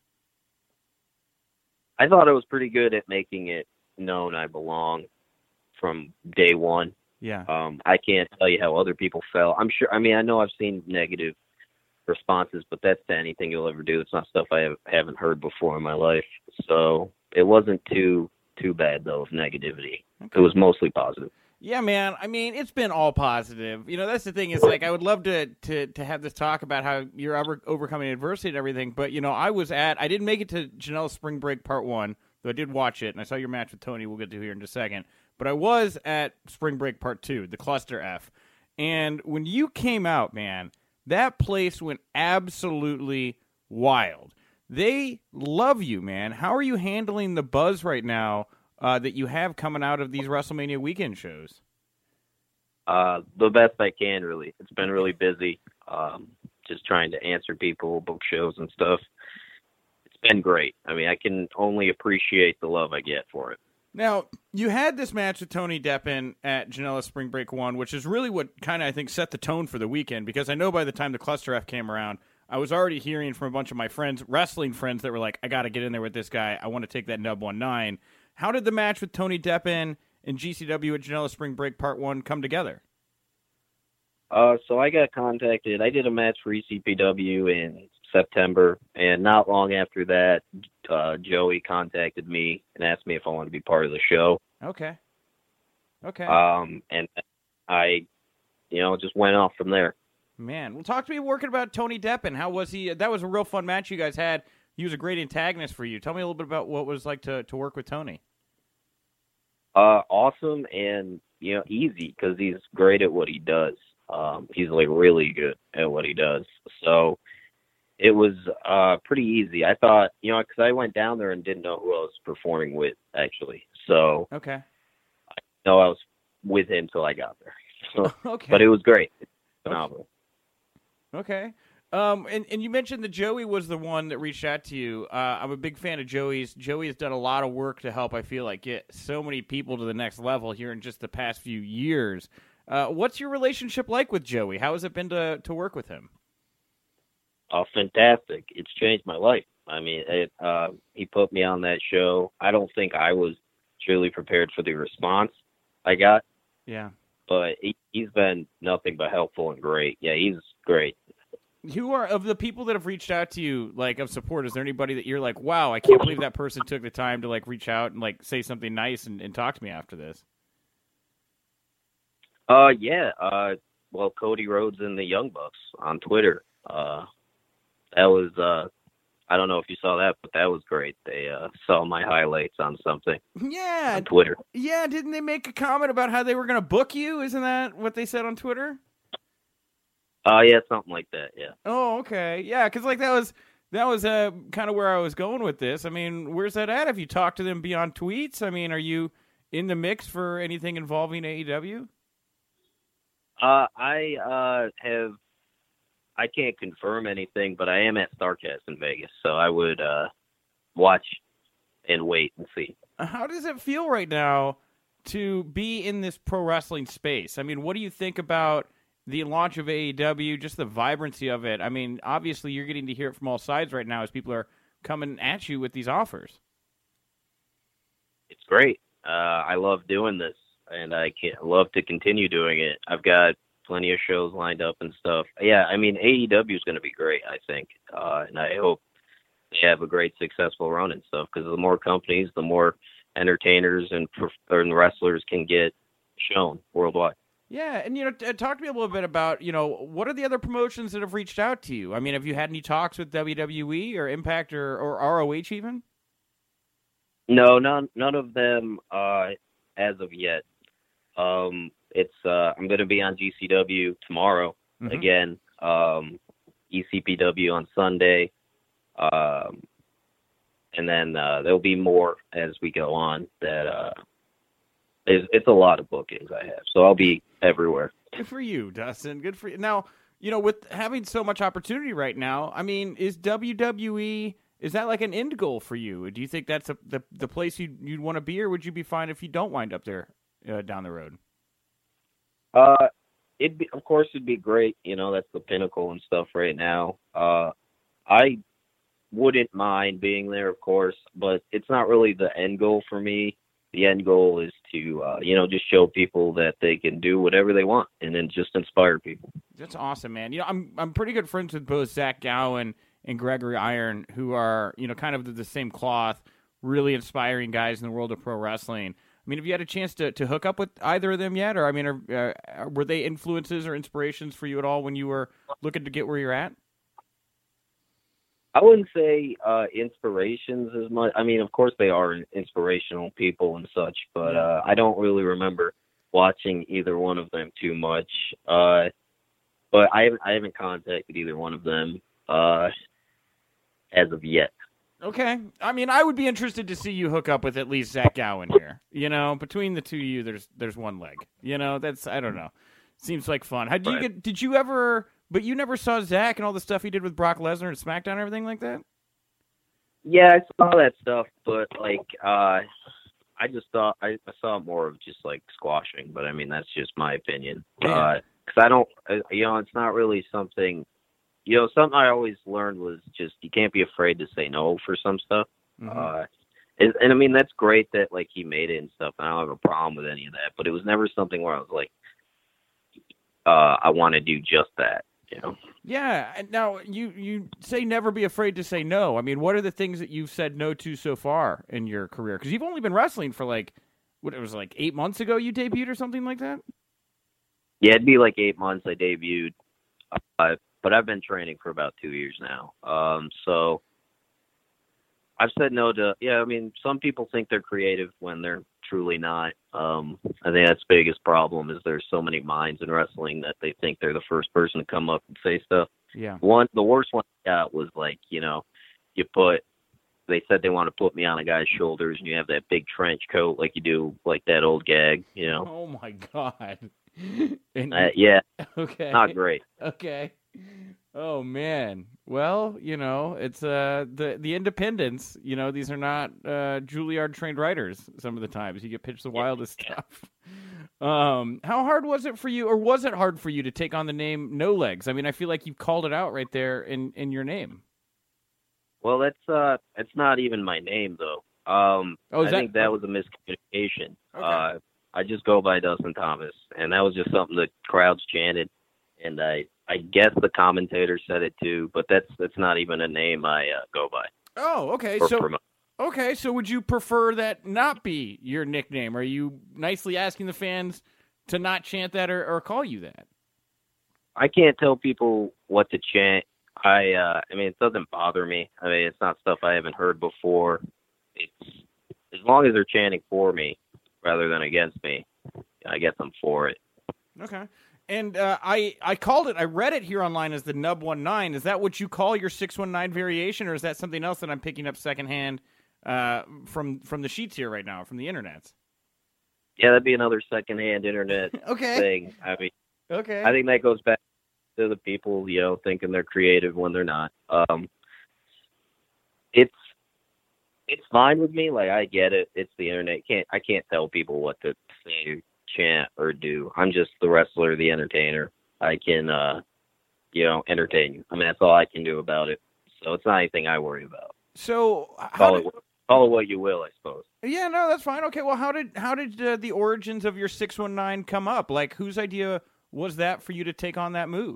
I thought I was pretty good at making it known I belong from day one. Yeah. Um, I can't tell you how other people felt. I'm sure, I mean, I know I've seen negative responses, but that's to anything you'll ever do. It's not stuff I have, haven't heard before in my life. So it wasn't too, too bad, though, of negativity. Okay. It was mostly positive. Yeah, man. I mean, it's been all positive. You know, that's the thing is, like, I would love to to, to have this talk about how you're over, overcoming adversity and everything. But, you know, I was at, I didn't make it to Janelle's Spring Break Part one, though I did watch it, and I saw your match with Tony we'll get to here in just a second. But I was at Spring Break Part two, the Cluster F. And when you came out, man, that place went absolutely wild. They love you, man. How are you handling the buzz right now uh, that you have coming out of these WrestleMania weekend shows? Uh, the best I can, really. It's been really busy, um, just trying to answer people, book shows and stuff. It's been great. I mean, I can only appreciate the love I get for it. Now, you had this match with Tony Deppen at Janela Spring Break one, which is really what kind of, I think, set the tone for the weekend, because I know by the time the Cluster F came around, I was already hearing from a bunch of my friends, wrestling friends, that were like, I got to get in there with this guy. I want to take that nub one nine. How did the match with Tony Deppen and G C W at Janela Spring Break Part one come together? Uh, so I got contacted. I did a match for E C P W in September, and not long after that, uh, Joey contacted me and asked me if I wanted to be part of the show. Okay. Okay. Um, and I, you know, just went off from there. Man, well, talk to me working about Tony Deppen. How was he? That was a real fun match you guys had. He was a great antagonist for you. Tell me a little bit about what it was like to, to work with Tony. Uh, awesome and, you know, easy, because he's great at what he does. Um, he's like really good at what he does. So it was uh, pretty easy. I thought, you know, because I went down there and didn't know who I was performing with, actually. So okay, I know I was with him till I got there. So, okay, but it was great. It's phenomenal. Okay. Um, and, and you mentioned that Joey was the one that reached out to you. Uh, I'm a big fan of Joey's. Joey has done a lot of work to help, I feel like, get so many people to the next level here in just the past few years. Uh, what's your relationship like with Joey? How has it been to, to work with him? Oh, fantastic. It's changed my life. I mean, it, uh, he put me on that show. I don't think I was truly prepared for the response I got. Yeah. But he, he's been nothing but helpful and great. Yeah, he's great. Who are, of the people that have reached out to you, like, of support, is there anybody that you're like, wow, I can't believe that person took the time to, like, reach out and, like, say something nice and, and talk to me after this? Uh, yeah. Uh, well, Cody Rhodes and the Young Bucks on Twitter. Uh, that was, uh, I don't know if you saw that, but that was great. They uh, saw my highlights on something. Yeah. On Twitter. Yeah, didn't they make a comment about how they were going to book you? Isn't that what they said on Twitter? Uh, yeah, something like that, yeah. Oh, okay. Yeah, because, like, that was that was uh, kind of where I was going with this. I mean, where's that at? Have you talked to them beyond tweets? I mean, are you in the mix for anything involving A E W? Uh, I uh, have, I can't confirm anything, but I am at StarCast in Vegas, so I would uh, watch and wait and see. How does it feel right now to be in this pro wrestling space? I mean, what do you think about the launch of A E W, just the vibrancy of it? I mean, obviously you're getting to hear it from all sides right now as people are coming at you with these offers. It's great. Uh, I love doing this, and I can love to continue doing it. I've got plenty of shows lined up and stuff. Yeah, I mean, A E W is going to be great, I think, uh, and I hope they have a great, successful run and stuff, because the more companies, the more entertainers and, and wrestlers can get shown worldwide. Yeah, and, you know, t- talk to me a little bit about, you know, what are the other promotions that have reached out to you? I mean, have you had any talks with W W E or Impact or, or R O H even? No, none, none of them uh, as of yet. Um, it's uh, I'm going to be on G C W tomorrow mm-hmm. again, um, E C P W on Sunday, um, and then uh, there'll be more as we go on. That uh, it's, it's a lot of bookings I have, so I'll be everywhere. Good for you, Dustin. Good for you. Now, you know, with having so much opportunity right now, I mean, is W W E, is that like an end goal for you? Do you think that's a, the the place you'd, you'd want to be, or would you be fine if you don't wind up there uh, down the road? Uh, it'd be, of course, it'd be great. You know, that's the pinnacle and stuff right now. Uh, I wouldn't mind being there, of course, but it's not really the end goal for me. The end goal is to, uh, you know, just show people that they can do whatever they want, and then just inspire people. That's awesome, man. You know, I'm I'm pretty good friends with both Zach Gowen and Gregory Iron, who are, you know, kind of the, the same cloth, really inspiring guys in the world of pro wrestling. I mean, have you had a chance to, to hook up with either of them yet? Or, I mean, are, uh, were they influences or inspirations for you at all when you were looking to get where you're at? I wouldn't say uh, inspirations as much. I mean, of course they are inspirational people and such, but uh, I don't really remember watching either one of them too much. Uh, but I haven't I haven't contacted either one of them uh, as of yet. Okay. I mean, I would be interested to see you hook up with at least Zach Gowen here. You know, between the two of you, there's there's one leg. You know, that's, I don't know. Seems like fun. How, did you Right. get? Did you ever? But you never saw Zach and all the stuff he did with Brock Lesnar and SmackDown and everything like that? Yeah, I saw that stuff, but like, uh, I just thought I, I saw more of just like squashing. But I mean, that's just my opinion. Yeah. Because I don't, uh, you know, it's not really something. You know, something I always learned was just you can't be afraid to say no for some stuff. Mm-hmm. Uh, and, and I mean, that's great that like he made it and stuff. And I don't have a problem with any of that. But it was never something where I was like, uh, I want to do just that. You know? Yeah. And now you you say never be afraid to say no. I mean, what are the things that you've said no to so far in your career? Because you've only been wrestling for like what it was like eight months ago. You debuted or something like that. Yeah, it'd be like eight months I debuted. Uh, but I've been training for about two years now. Um, so I've said no to, yeah, I mean, some people think they're creative when they're truly not. Um, I think that's the biggest problem is there's so many minds in wrestling that they think they're the first person to come up and say stuff. Yeah. One, the worst one I got was like, you know, you put, they said they want to put me on a guy's shoulders and you have that big trench coat like you do, like that old gag, you know. Oh my God. And Uh, yeah, okay. not great. Okay. Oh man. Well, you know, it's uh the the independents. You know, these are not uh, Juilliard trained writers. Some of the times you get pitched the wildest stuff. Um, how hard was it for you, or was it hard for you to take on the name No Legs? I mean, I feel like you called it out right there in in your name. Well, that's uh, it's not even my name though. Um, Oh, is I that- think that was a miscommunication. Okay. Uh, I just go by Dustin Thomas, and that was just something the crowds chanted, and I I guess the commentator said it too, but that's that's not even a name I uh, go by. Oh, okay. or So promote. okay, so would you prefer that not be your nickname? Are you nicely asking the fans to not chant that or, or call you that? I can't tell people what to chant. I uh, I mean, it doesn't bother me. I mean, it's not stuff I haven't heard before. It's as long as they're chanting for me rather than against me, I guess I'm for it. Okay. And uh, I I called it, I read it here online as the Nub nineteen. Is that what you call your six one nine variation, or is that something else that I'm picking up secondhand uh, from from the sheets here right now, from the internets? Yeah, that'd be another secondhand internet Okay. thing. I mean, Okay. I think that goes back to the people, you know, thinking they're creative when they're not. Um, it's it's fine with me. Like, I get it. It's the internet. Can't I can't tell people what to say, chant, or do. I'm just the wrestler, the entertainer. I can, uh, you know, entertain you. I mean, that's all I can do about it. So it's not anything I worry about. So how Call did, it call it what you will, I suppose. yeah, no, that's fine. Okay, well, how did how did uh, the origins of your six one nine come up? Like, whose idea was that for you to take on that move?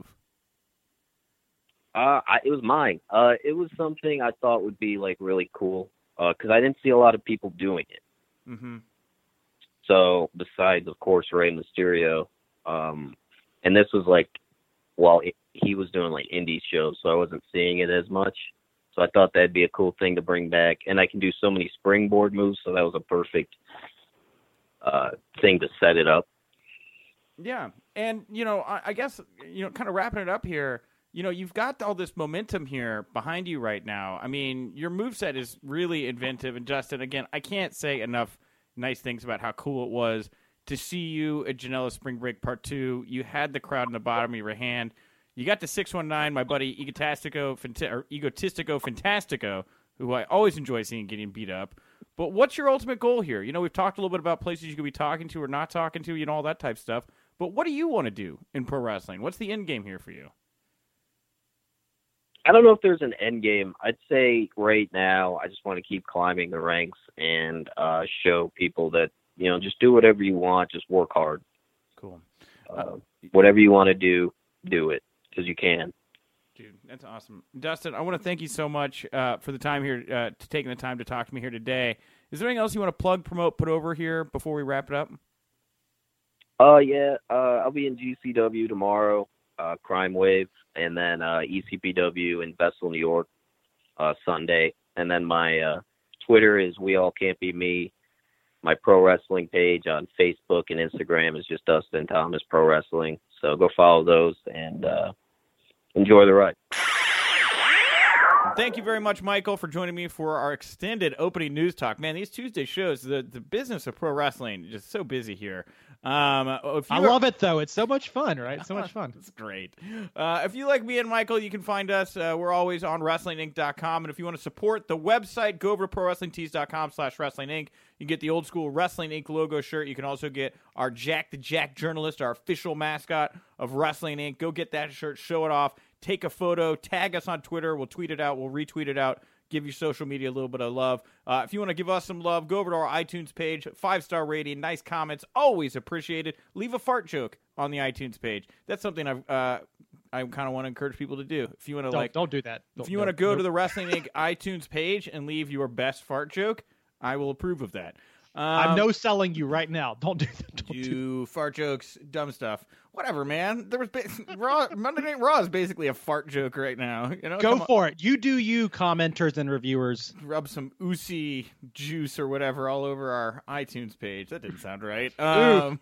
Uh, I, it was mine. Uh, it was something I thought would be like really cool because I didn't see a lot of people doing it. Mm-hmm. So besides, of course, Rey Mysterio, um, and this was like while it, he was doing like indie shows, so I wasn't seeing it as much. So I thought that'd be a cool thing to bring back, and I can do so many springboard moves, so that was a perfect uh, thing to set it up. Yeah, and you know, I, I guess you know, kind of wrapping it up here. You know, you've got all this momentum here behind you right now. I mean, your moveset is really inventive. And Justin, again, I can't say enough nice things about how cool it was to see you at Janela Spring Break Part Two. You had the crowd in the bottom of your hand. You got the six one nine, my buddy Egotistico, Fanta- or Egotistico Fantastico, who I always enjoy seeing getting beat up. But what's your ultimate goal here? You know, we've talked a little bit about places you could be talking to or not talking to, you know, all that type of stuff. But what do you want to do in pro wrestling? What's the end game here for you? I don't know if there's an end game. I'd say right now I just want to keep climbing the ranks and uh, show people that, you know, just do whatever you want. Just work hard. Cool. Uh, whatever you want to do, do it because you can. Dude, that's awesome. Dustin, I want to thank you so much uh, for the time here, uh, to taking the time to talk to me here today. Is there anything else you want to plug, promote, put over here before we wrap it up? Uh, yeah, uh, I'll be in G C W tomorrow, uh, Crime Wave, and then uh, E C P W in Bethel, New York, uh, Sunday. And then my uh, Twitter is We All Can't Be Me. my pro wrestling page on Facebook and Instagram is just Dustin Thomas Pro Wrestling. So go follow those and uh, enjoy the ride. Thank you very much, Michael, for joining me for our extended opening news talk. Man, these Tuesday shows, the, the business of pro wrestling is just so busy here. Um, if you I are, love it, though. It's so much fun, right? So much fun. It's great. Uh, if you like me and Michael, you can find us. Uh, we're always on wrestling inc dot com. And if you want to support the website, go over to pro wrestling tees dot com slash wrestling inc. You can get the old school Wrestling Incorporated logo shirt. You can also get our Jack the Jack journalist, our official mascot of Wrestling Incorporated. Go get that shirt, show it off, take a photo, tag us on Twitter. We'll tweet it out. We'll retweet it out. Give your social media a little bit of love. Uh, if you want to give us some love, go over to our iTunes page. Five-star rating, nice comments, always appreciated. Leave a fart joke on the iTunes page. That's something I've, uh, I kind of want to encourage people to do. If you want to Don't, like, don't do that. If Don't, you want to no, go nope. to the Wrestling Incorporated iTunes page and leave your best fart joke, I will approve of that. Um, I'm no selling you right now. Don't do that. Don't do do fart jokes, dumb stuff, whatever, man. There was ba- Raw, Monday Night Raw is basically a fart joke right now. You know, Go Come on. for it. You do you, commenters and reviewers. Rub some Oosie juice or whatever all over our iTunes page. That didn't sound right. Um,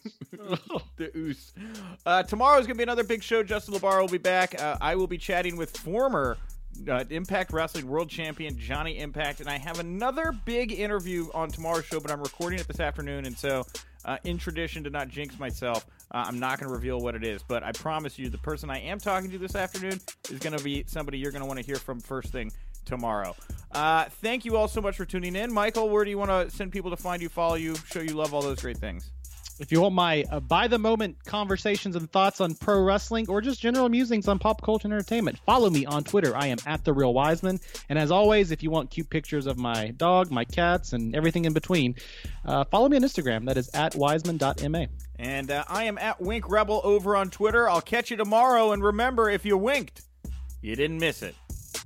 the oos. Uh, tomorrow is going to be another big show. Justin LaBar will be back. Uh, I will be chatting with former Uh, Impact Wrestling World Champion Johnny Impact, and I have another big interview on tomorrow's show, but I'm recording it this afternoon, and so uh, in tradition to not jinx myself, uh, I'm not going to reveal what it is, but I promise you the person I am talking to this afternoon is going to be somebody you're going to want to hear from first thing tomorrow. Uh, thank you all so much for tuning in. Michael, where do you want to send people to find you, follow you, show you love, all those great things? If you want my uh, by-the-moment conversations and thoughts on pro wrestling or just general musings on pop culture and entertainment, follow me on Twitter. I am at The Real Wiseman. And as always, if you want cute pictures of my dog, my cats, and everything in between, uh, follow me on Instagram. That is at wiseman dot m a. And uh, I am at Wink Rebel over on Twitter. I'll catch you tomorrow. And remember, if you winked, you didn't miss it.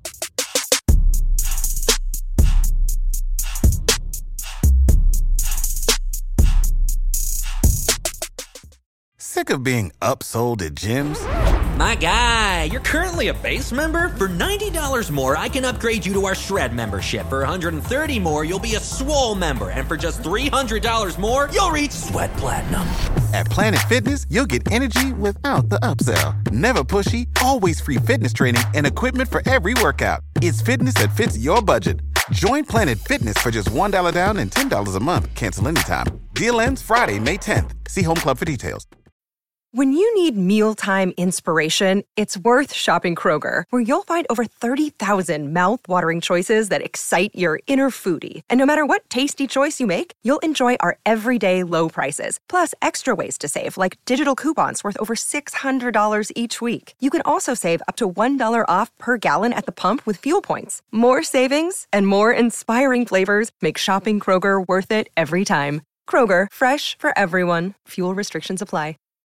Sick of being upsold at gyms? My guy, you're currently a base member? For ninety dollars more, I can upgrade you to our Shred membership. For one hundred thirty dollars more, you'll be a Swole member. And for just three hundred dollars more, you'll reach Sweat Platinum. At Planet Fitness, you'll get energy without the upsell. Never pushy, always free fitness training and equipment for every workout. It's fitness that fits your budget. Join Planet Fitness for just one dollar down and ten dollars a month. Cancel anytime. Deal ends Friday, May tenth. See Home Club for details. When you need mealtime inspiration, it's worth shopping Kroger, where you'll find over thirty thousand mouth-watering choices that excite your inner foodie. And no matter what tasty choice you make, you'll enjoy our everyday low prices, plus extra ways to save, like digital coupons worth over six hundred dollars each week. You can also save up to one dollar off per gallon at the pump with fuel points. More savings and more inspiring flavors make shopping Kroger worth it every time. Kroger, fresh for everyone. Fuel restrictions apply.